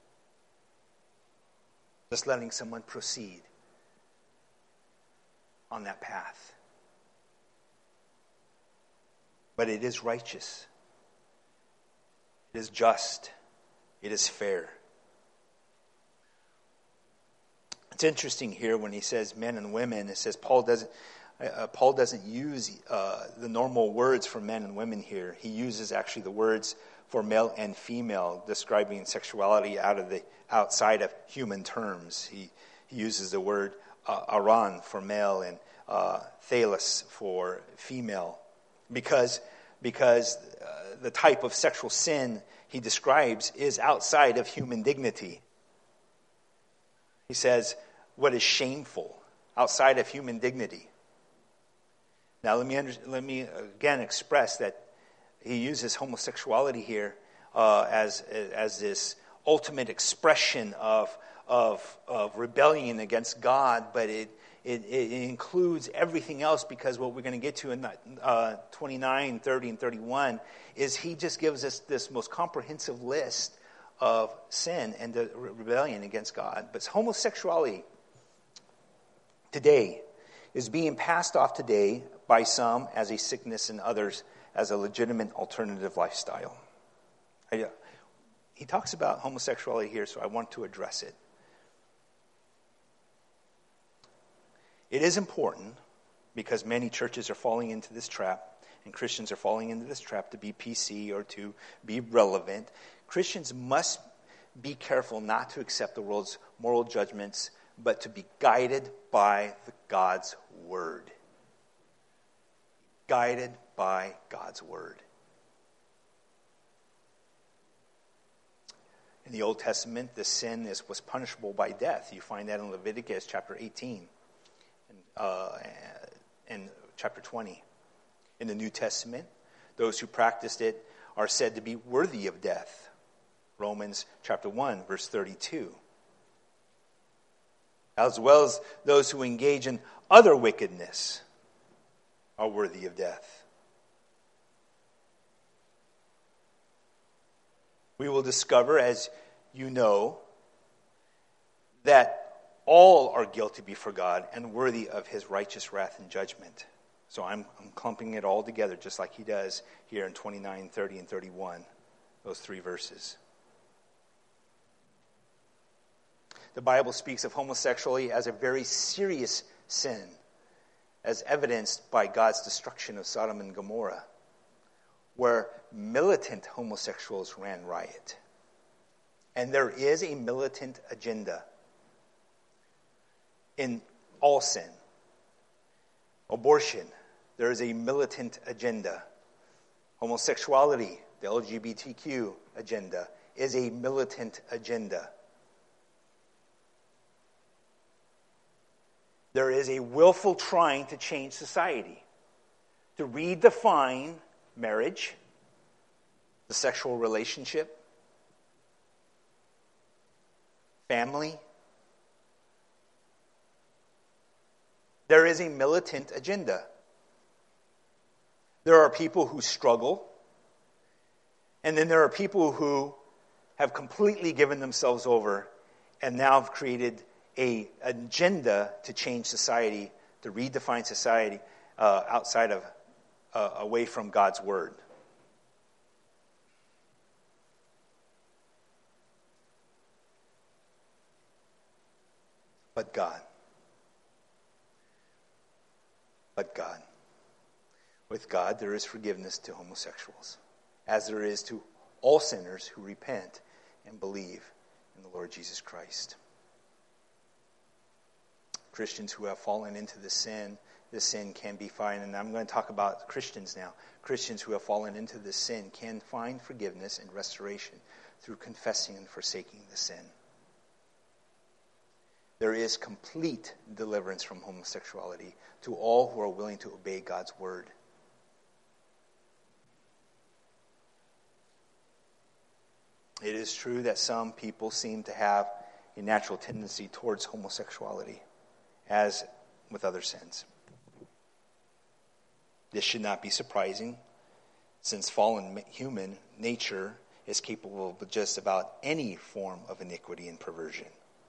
Just letting someone proceed on that path. But it is righteous. It is just. It is fair. It's interesting here when he says men and women. It says Paul doesn't use the normal words for men and women here. He uses actually the words for male and female, describing sexuality outside of human terms. He uses the word aran for male and thalos for female, because the type of sexual sin he describes is outside of human dignity. He says what is shameful, outside of human dignity. Now let me again express that he uses homosexuality here as this ultimate expression of rebellion against God, but it includes everything else, because what we're going to get to in 29, 30, and 31 is he just gives us this most comprehensive list of sin and the rebellion against God. But homosexuality today is being passed off today by some as a sickness and others as a legitimate alternative lifestyle. He talks about homosexuality here, so I want to address it. It is important because many churches are falling into this trap, and Christians are falling into this trap to be PC or to be relevant. Christians must be careful not to accept the world's moral judgments, but to be guided by God's word. Guided by God's word. In the Old Testament, this sin was punishable by death. You find that in Leviticus chapter 18 and chapter 20. In the New Testament, those who practiced it are said to be worthy of death. Romans chapter 1, verse 32. As well as those who engage in other wickedness are worthy of death. We will discover, as you know, that all are guilty before God and worthy of his righteous wrath and judgment. So I'm clumping it all together just like he does here in 29, 30, and 31, those three verses. The Bible speaks of homosexuality as a very serious sin, as evidenced by God's destruction of Sodom and Gomorrah, where militant homosexuals ran riot. And there is a militant agenda in all sin. Abortion, there is a militant agenda. Homosexuality, the LGBTQ agenda, is a militant agenda. There is a willful trying to change society, to redefine marriage, the sexual relationship, family. There is a militant agenda. There are people who struggle, and then there are people who have completely given themselves over and now have created an agenda to change society, to redefine society outside of, away from God's word. But God. But God. With God, there is forgiveness to homosexuals, as there is to all sinners who repent and believe in the Lord Jesus Christ. Christians who have fallen into this sin can be fine. And I'm going to talk about Christians now. Christians who have fallen into this sin can find forgiveness and restoration through confessing and forsaking the sin. There is complete deliverance from homosexuality to all who are willing to obey God's word. It is true that some people seem to have a natural tendency towards homosexuality, as with other sins. This should not be surprising, since fallen human nature is capable of just about any form of iniquity and perversion.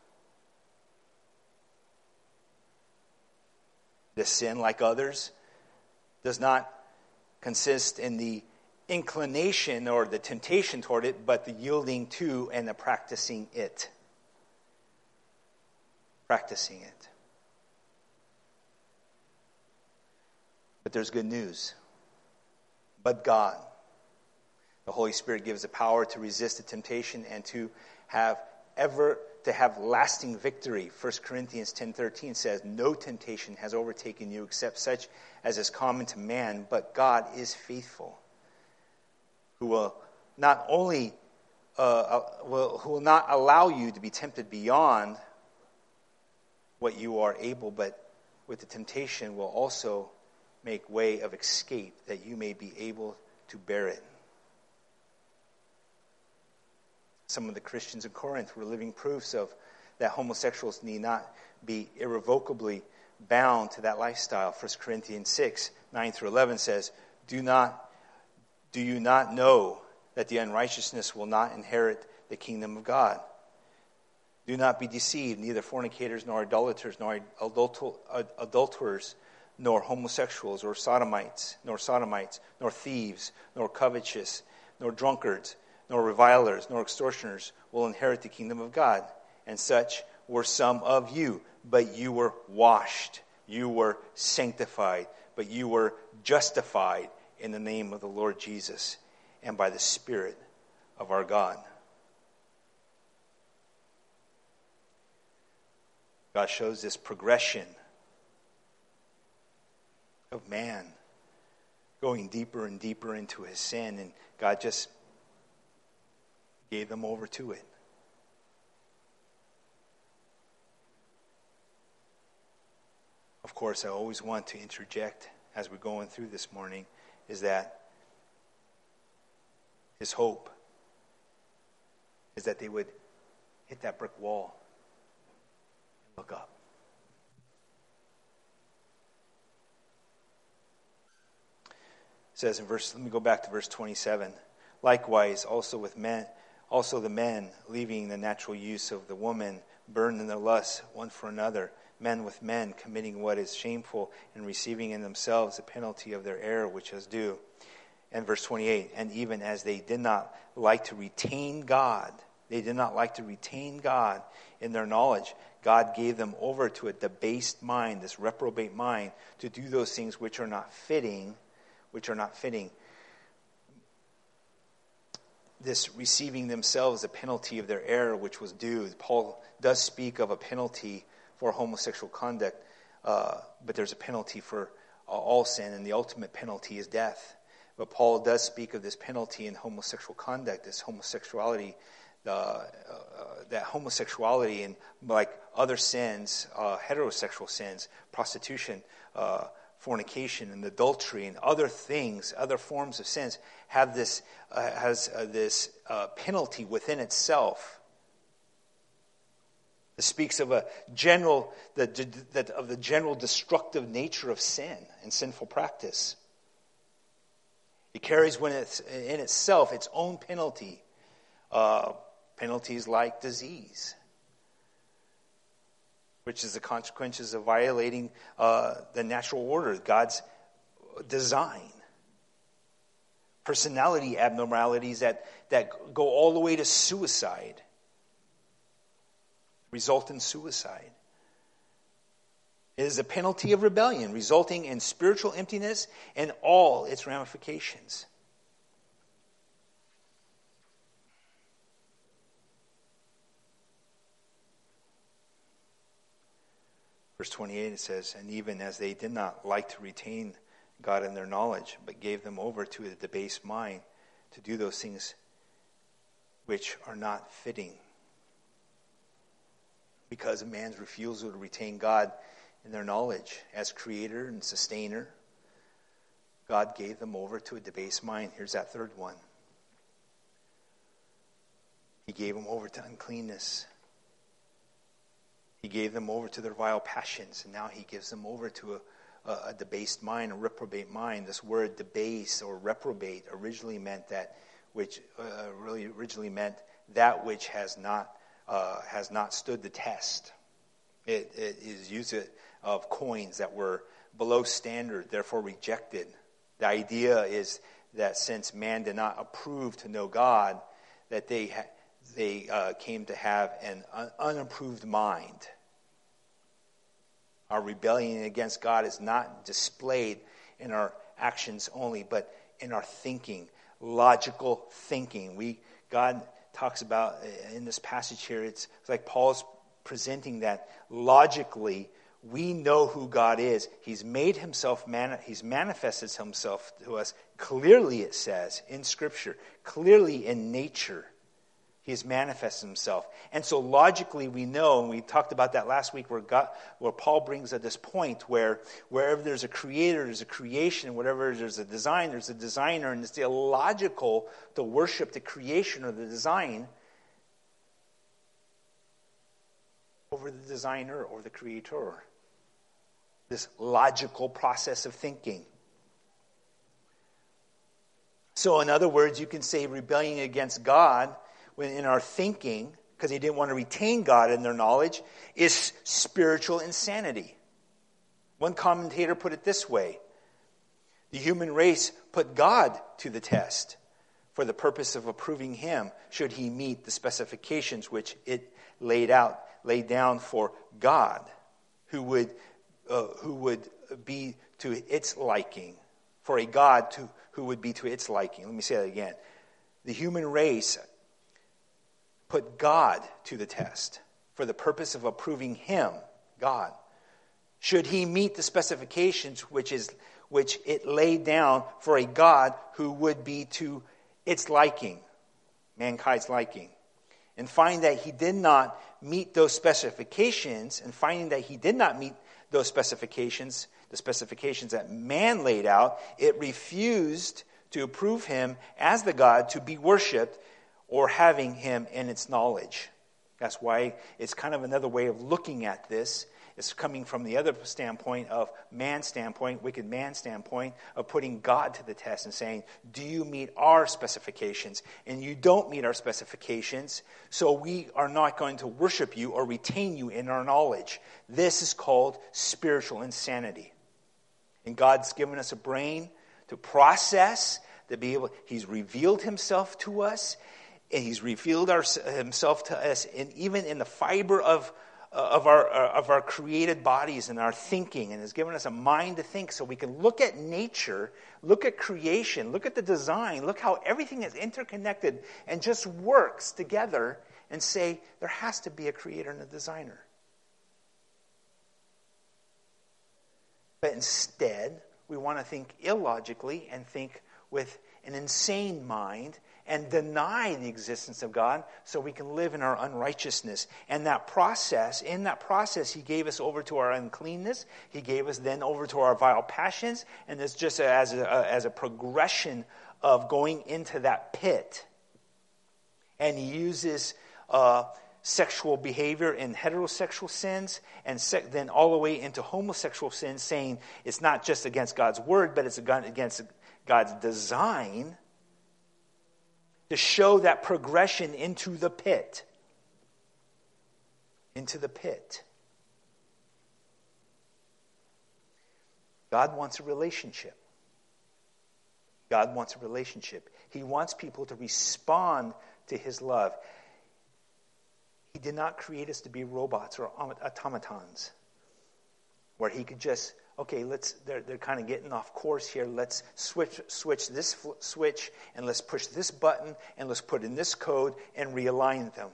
This sin, like others, does not consist in the inclination or the temptation toward it, but the yielding to and the practicing it. Practicing it. But there's good news. But God, the Holy Spirit, gives the power to resist the temptation and to have lasting victory. 1 Corinthians 10:13 says, "No temptation has overtaken you except such as is common to man, but God is faithful, who will not allow you to be tempted beyond what you are able, but with the temptation will also make way of escape, that you may be able to bear it." Some of the Christians in Corinth were living proofs of that homosexuals need not be irrevocably bound to that lifestyle. 1 Corinthians 6:9-11 says, Do you not know that the unrighteousness will not inherit the kingdom of God? Do not be deceived, neither fornicators, nor idolaters, nor adulterers, nor homosexuals, or sodomites, nor thieves, nor covetous, nor drunkards, nor revilers, nor extortioners will inherit the kingdom of God. And such were some of you, but you were washed, you were sanctified, but you were justified in the name of the Lord Jesus and by the Spirit of our God. God shows this progression of man going deeper and deeper into his sin, and God just gave them over to it. Of course, I always want to interject as we're going through this morning is that his hope is that they would hit that brick wall and look up. It says let me go back to verse 27. Likewise, also the men, leaving the natural use of the woman, burned in their lust one for another, men with men, committing what is shameful, and receiving in themselves the penalty of their error which is due. And verse 28, and even as they did not like to retain God in their knowledge, God gave them over to a debased mind, this reprobate mind, to do those things which are not fitting. This receiving themselves the penalty of their error which was due. Paul does speak of a penalty for homosexual conduct, but there's a penalty for all sin, and the ultimate penalty is death. But Paul does speak of this penalty in homosexual conduct, this homosexuality, that homosexuality and like other sins, heterosexual sins, prostitution, fornication and adultery and other things, other forms of sins have this penalty within itself. It speaks of the general destructive nature of sin and sinful practice. It carries in itself its own penalty. Penalties like disease, which is the consequences of violating the natural order, God's design. Personality abnormalities that go all the way to suicide, result in suicide. It is a penalty of rebellion, resulting in spiritual emptiness and all its ramifications. Verse 28, it says, "And even as they did not like to retain God in their knowledge, but gave them over to a debased mind to do those things which are not fitting." Because of man's refusal to retain God in their knowledge as creator and sustainer, God gave them over to a debased mind. Here's that third one. He gave them over to uncleanness. He gave them over to their vile passions, and now he gives them over to a debased mind, a reprobate mind. This word debase or reprobate originally meant that which has not stood the test. It is used of coins that were below standard, therefore rejected. The idea is that since man did not approve to know God, that they came to have an unapproved mind. Our rebellion against God is not displayed in our actions only, but in our thinking, logical thinking. God talks about in this passage here, it's like Paul's presenting that logically we know who God is. He's made himself, he's manifested himself to us. Clearly it says in Scripture, clearly in nature, he has manifested himself. And so logically we know, and we talked about that last week where Paul brings at this point where wherever there's a creator, there's a creation. Whatever there's a design, there's a designer. And it's illogical to worship the creation or the design over the designer or the creator. This logical process of thinking. So in other words, you can say rebellion against God when in our thinking, because they didn't want to retain God in their knowledge, is spiritual insanity. One commentator put it this way: the human race put God to the test for the purpose of approving him should he meet the specifications which it laid down for God, who would be to its liking, for a God who would be to its liking. Let me say that again. The human race put God to the test for the purpose of approving him, God, should he meet the specifications which it laid down for a God who would be to its liking, mankind's liking. And find that he did not meet those specifications, and finding that he did not meet those specifications, the specifications that man laid out, it refused to approve him as the God to be worshipped or having him in its knowledge. That's why it's kind of another way of looking at this. It's coming from the other standpoint of man's standpoint, wicked man's standpoint, of putting God to the test and saying, do you meet our specifications? And you don't meet our specifications, so we are not going to worship you or retain you in our knowledge. This is called spiritual insanity. And God's given us a brain to process, to be able, he's revealed himself to us, and he's revealed himself to us, and even in the fiber of our created bodies and our thinking, and has given us a mind to think so we can look at nature, look at creation, look at the design, look how everything is interconnected and just works together and say there has to be a creator and a designer. But instead, we want to think illogically and think with an insane mind and deny the existence of God so we can live in our unrighteousness. And in that process, he gave us over to our uncleanness. He gave us then over to our vile passions. And it's just as a progression of going into that pit. And he uses sexual behavior in heterosexual sins and then all the way into homosexual sins, saying it's not just against God's word, but it's against God's design to show that progression into the pit. Into the pit. God wants a relationship. God wants a relationship. He wants people to respond to his love. He did not create us to be robots or automatons. where he could just, okay, they're kind of getting off course here. Let's switch this switch, and let's push this button, and let's put in this code and realign them.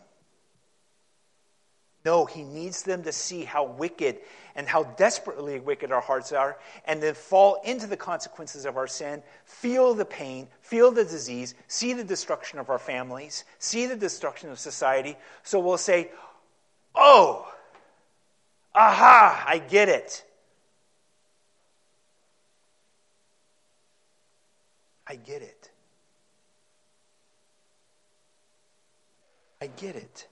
No, he needs them to see how wicked and how desperately wicked our hearts are, and then fall into the consequences of our sin, feel the pain, feel the disease, see the destruction of our families, see the destruction of society. So we'll say, oh, aha, I get it. I get it. I get it.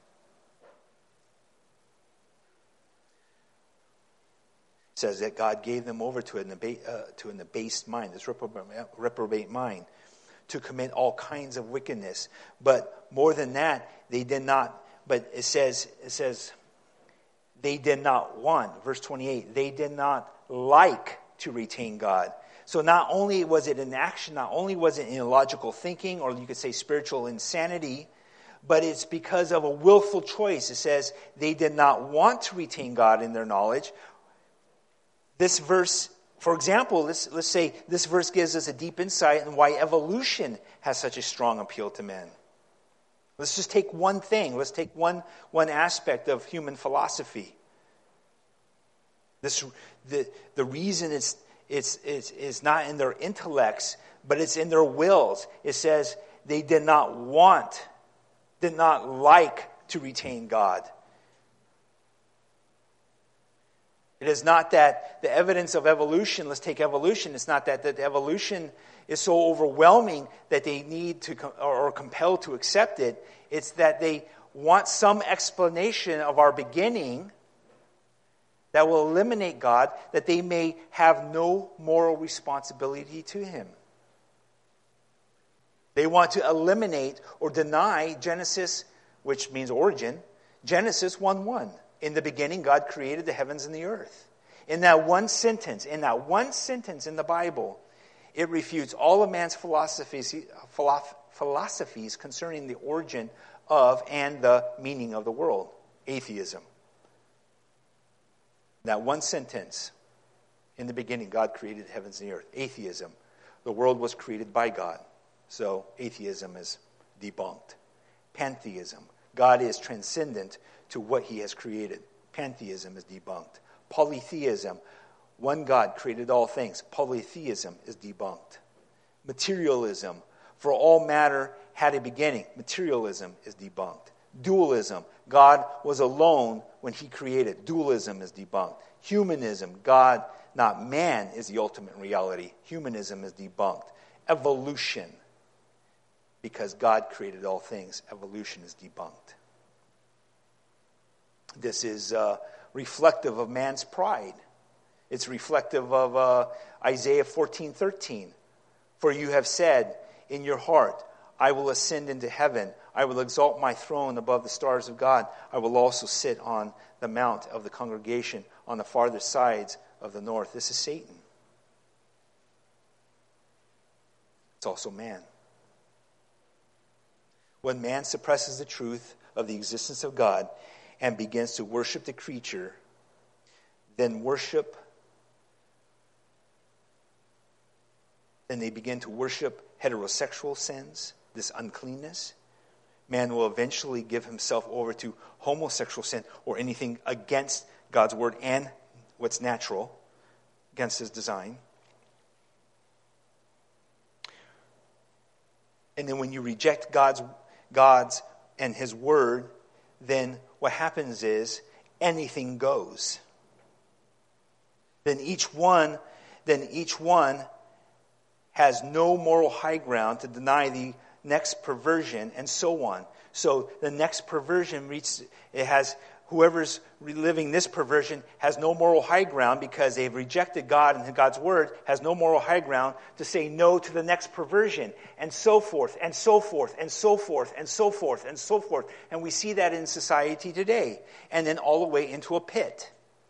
It says that God gave them over to an abased mind, this reprobate mind, to commit all kinds of wickedness. But more than that, they did not. But it says they did not want. Verse 28, they did not like to retain God. So not only was it an action, not only was it illogical thinking, or you could say spiritual insanity, but it's because of a willful choice. It says they did not want to retain God in their knowledge. This verse, for example, let's say this verse gives us a deep insight in why evolution has such a strong appeal to men. Let's just take one thing. Let's take one aspect of human philosophy. The reason it's not in their intellects, but it's in their wills. It says they did not like to retain God. It is not that the evidence of evolution, let's take evolution, it's not that the evolution is so overwhelming that they need to or compelled to accept it. It's that they want some explanation of our beginning that will eliminate God, that they may have no moral responsibility to him. They want to eliminate or deny Genesis, which means origin, Genesis 1:1. In the beginning, God created the heavens and the earth. In that one sentence in the Bible, it refutes all of man's philosophies concerning the origin of and the meaning of the world. Atheism. That one sentence, in the beginning, God created the heavens and the earth. Atheism. The world was created by God. So atheism is debunked. Pantheism. God is transcendent to what he has created. Pantheism is debunked. Polytheism. One God created all things. Polytheism is debunked. Materialism. For all matter had a beginning. Materialism is debunked. Dualism. God was alone when he created. Dualism is debunked. Humanism. God, not man, is the ultimate reality. Humanism is debunked. Evolution. Because God created all things, evolution is debunked. This is reflective of man's pride. It's reflective of Isaiah 14:13. For you have said in your heart, I will ascend into heaven. I will exalt my throne above the stars of God. I will also sit on the mount of the congregation on the farther sides of the north. This is Satan. It's also man. When man suppresses the truth of the existence of God and begins to worship the creature, then they begin to worship heterosexual sins, this uncleanness. Man will eventually give himself over to homosexual sin or anything against God's word and what's natural, against his design. And then when you reject God's and his word, then what happens is anything goes. Then each one has no moral high ground to deny the next perversion, and so on. So the next perversion whoever's reliving this perversion has no moral high ground because they've rejected God and God's word, has no moral high ground to say no to the next perversion, and so forth, and so forth, and so forth, and so forth, and so forth. And we see that in society today, and then all the way into a pit.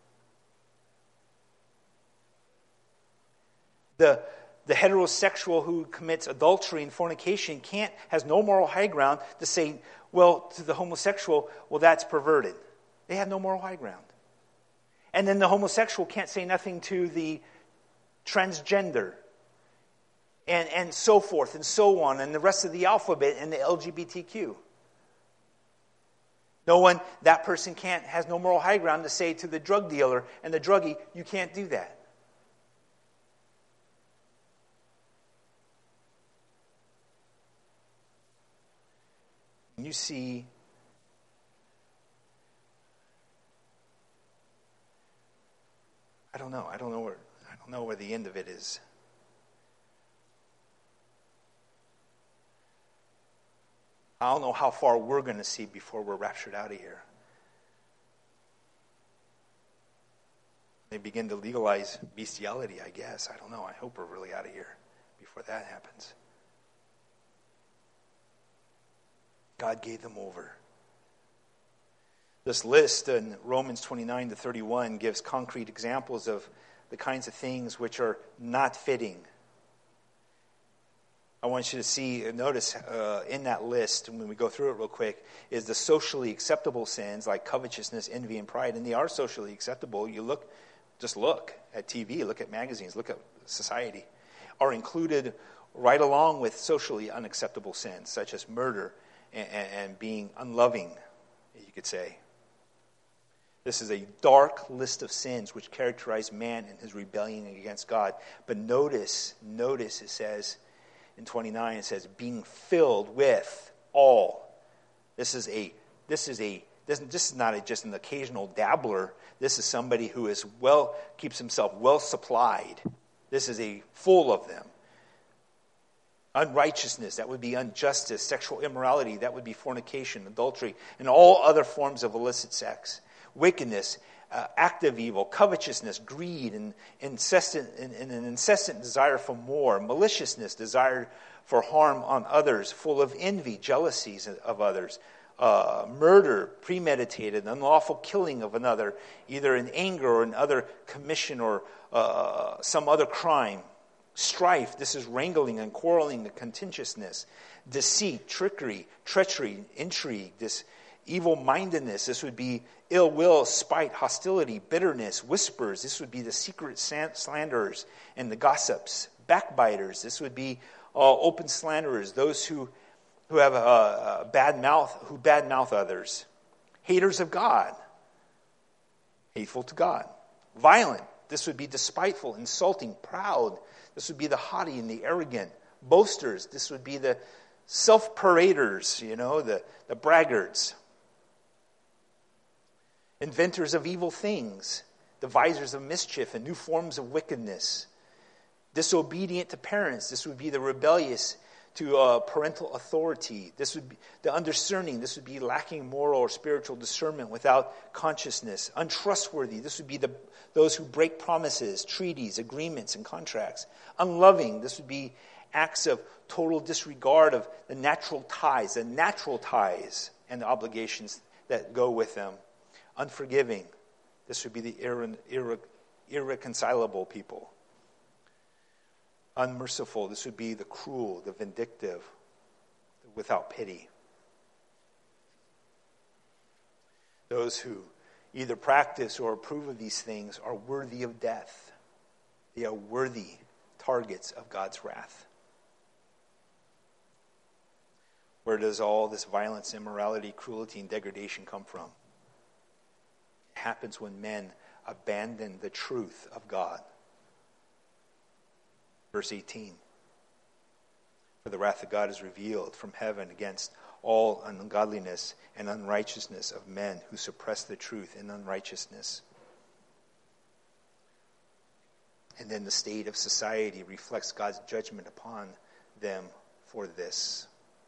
The heterosexual who commits adultery and fornication has no moral high ground to say, well, to the homosexual, well, that's perverted. They have no moral high ground. And then the homosexual can't say nothing to the transgender, and so forth and so on, and the rest of the alphabet and the LGBTQ. That person has no moral high ground to say to the drug dealer and the druggie, you can't do that. You see I don't know where the end of it is. I don't know how far we're going to see before we're raptured out of here. They begin to legalize bestiality, I guess. I don't know. I hope we're really out of here before that happens. God gave them over. This list in Romans 29 to 31 gives concrete examples of the kinds of things which are not fitting. I want you to notice in that list, when we go through it real quick, is the socially acceptable sins like covetousness, envy, and pride. And they are socially acceptable. Just look at TV, look at magazines, look at society. Are included right along with socially unacceptable sins, such as murder and being unloving, you could say. This is a dark list of sins which characterize man in his rebellion against God. But notice it says, in 29, it says, being filled with all. This is not just an occasional dabbler. This is somebody who keeps himself well supplied. This is full of them. Unrighteousness, that would be injustice. Sexual immorality, that would be fornication, adultery, and all other forms of illicit sex. Wickedness, active evil, covetousness, greed, and an incessant desire for more, maliciousness, desire for harm on others, full of envy, jealousies of others, murder, premeditated, unlawful killing of another, either in anger or in other commission or some other crime. Strife, this is wrangling and quarreling, and contentiousness, deceit, trickery, treachery, intrigue, this evil-mindedness, this would be ill will, spite, hostility, bitterness, whispers, this would be the secret slanderers and the gossips, backbiters, this would be open slanderers, those who have a bad mouth, who badmouth others, haters of God, hateful to God, violent, this would be despiteful, insulting, proud, this would be the haughty and the arrogant, boasters, this would be the self-paraders, the braggarts, inventors of evil things, devisers of mischief and new forms of wickedness, disobedient to parents, this would be the rebellious to parental authority, this would be the undiscerning, this would be lacking moral or spiritual discernment without consciousness, untrustworthy, this would be those who break promises, treaties, agreements, and contracts, unloving, this would be acts of total disregard of the natural ties and the obligations that go with them. Unforgiving, this would be the irreconcilable people. Unmerciful, this would be the cruel, the vindictive, without pity. Those who either practice or approve of these things are worthy of death. They are worthy targets of God's wrath. Where does all this violence, immorality, cruelty, and degradation come from? It happens when men abandon the truth of God. Verse 18. For the wrath of God is revealed from heaven against all ungodliness and unrighteousness of men who suppress the truth in unrighteousness. And then the state of society reflects God's judgment upon them for this.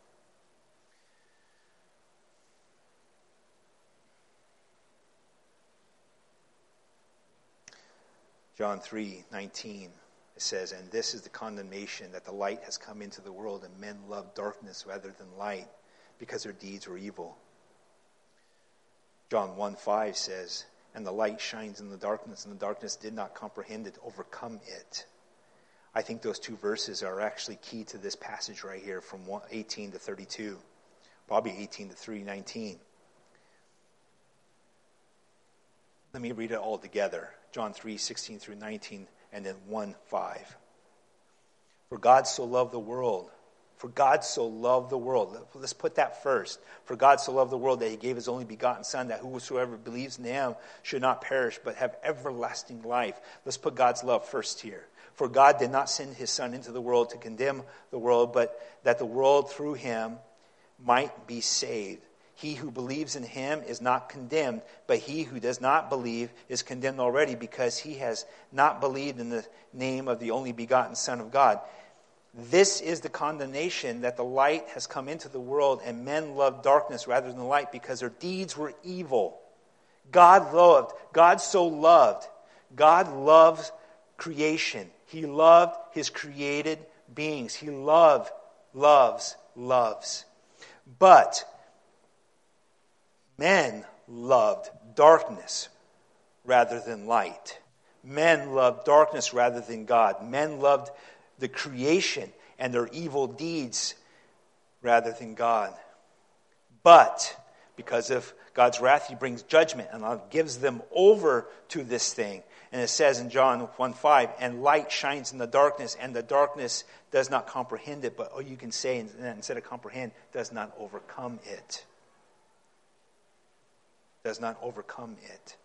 John 3:19, it says, and this is the condemnation, that the light has come into the world, and men love darkness rather than light, because their deeds were evil. John 1:5 says, and the light shines in the darkness, and the darkness did not comprehend it, overcome it. I think those two verses are actually key to this passage right here, from 18 to 32, probably 18 to 3:19. Let me read it all together. John 3:16 through 19, and then 1:5. For God so loved the world. For God so loved the world. Let's put that first. For God so loved the world that he gave his only begotten Son, that whosoever believes in him should not perish, but have everlasting life. Let's put God's love first here. For God did not send his Son into the world to condemn the world, but that the world through him might be saved. He who believes in him is not condemned, but he who does not believe is condemned already, because he has not believed in the name of the only begotten Son of God. This is the condemnation, that the light has come into the world, and men loved darkness rather than the light, because their deeds were evil. God so loved. God loves creation. He loved his created beings. He loves. But men loved darkness rather than light. Men loved darkness rather than God. Men loved the creation and their evil deeds rather than God. But because of God's wrath, he brings judgment and gives them over to this thing. And it says in John 1:5, and light shines in the darkness, and the darkness does not comprehend it. But you can say, instead of comprehend, does not overcome it. Does not overcome it.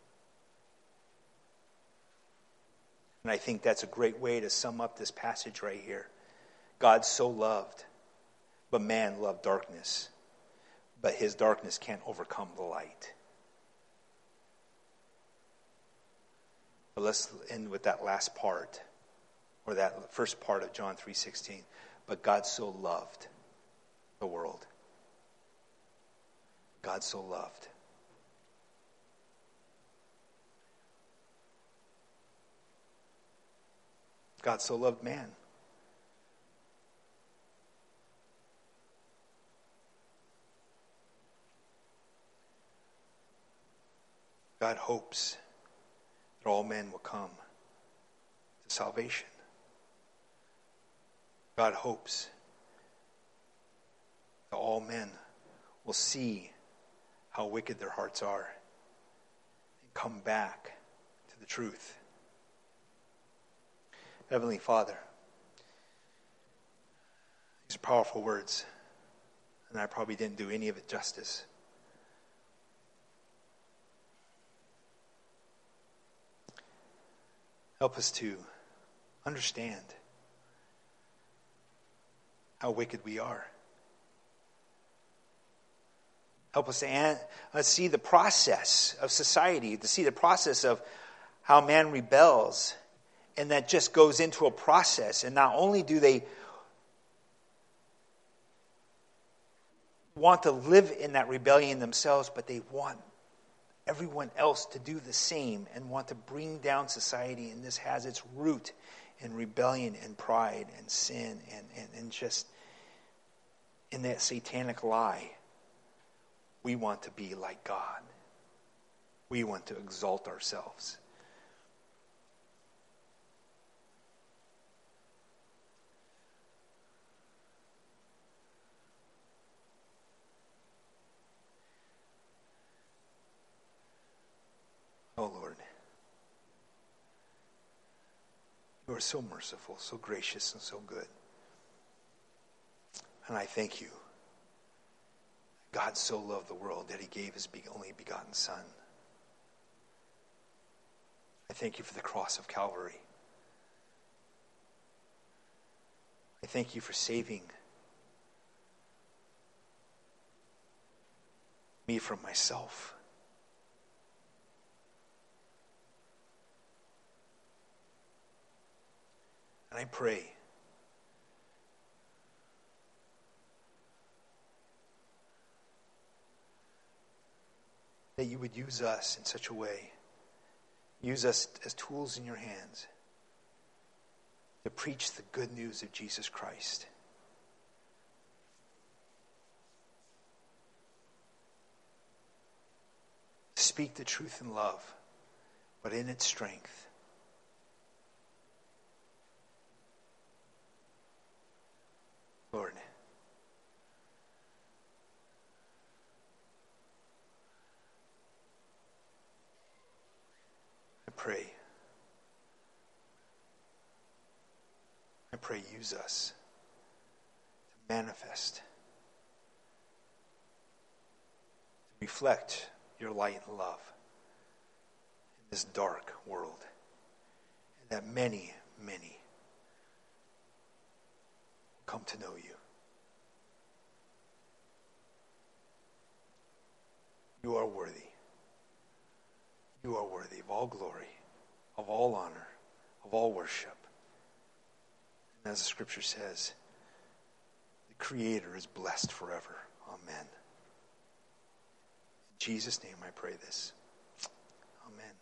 And I think that's a great way to sum up this passage right here. God so loved, but man loved darkness. But his darkness can't overcome the light. But let's end with that last part, or that first part of John 3:16. But God so loved the world. God so loved. God so loved man. God hopes that all men will come to salvation. God hopes that all men will see how wicked their hearts are and come back to the truth. Heavenly Father, these are powerful words, and I probably didn't do any of it justice. Help us to understand how wicked we are. Help us to see the process of society, to see the process of how man rebels, and that just goes into a process. And not only do they want to live in that rebellion themselves, but they want everyone else to do the same and want to bring down society. And this has its root in rebellion and pride and sin and just in that satanic lie. We want to be like God. We want to exalt ourselves. Oh Lord, you are so merciful, so gracious, and so good. And I thank you. God so loved the world that he gave his only begotten Son. I thank you for the cross of Calvary. I thank you for saving me from myself. And I pray that you would use us in such a way, use us as tools in your hands to preach the good news of Jesus Christ. Speak the truth in love, but in its strength. Lord, pray, use us to manifest, to reflect your light and love in this dark world, and that many, many come to know you. You are worthy. You are worthy of all glory, of all honor, of all worship. And as the scripture says, the Creator is blessed forever. Amen. In Jesus' name I pray this. Amen.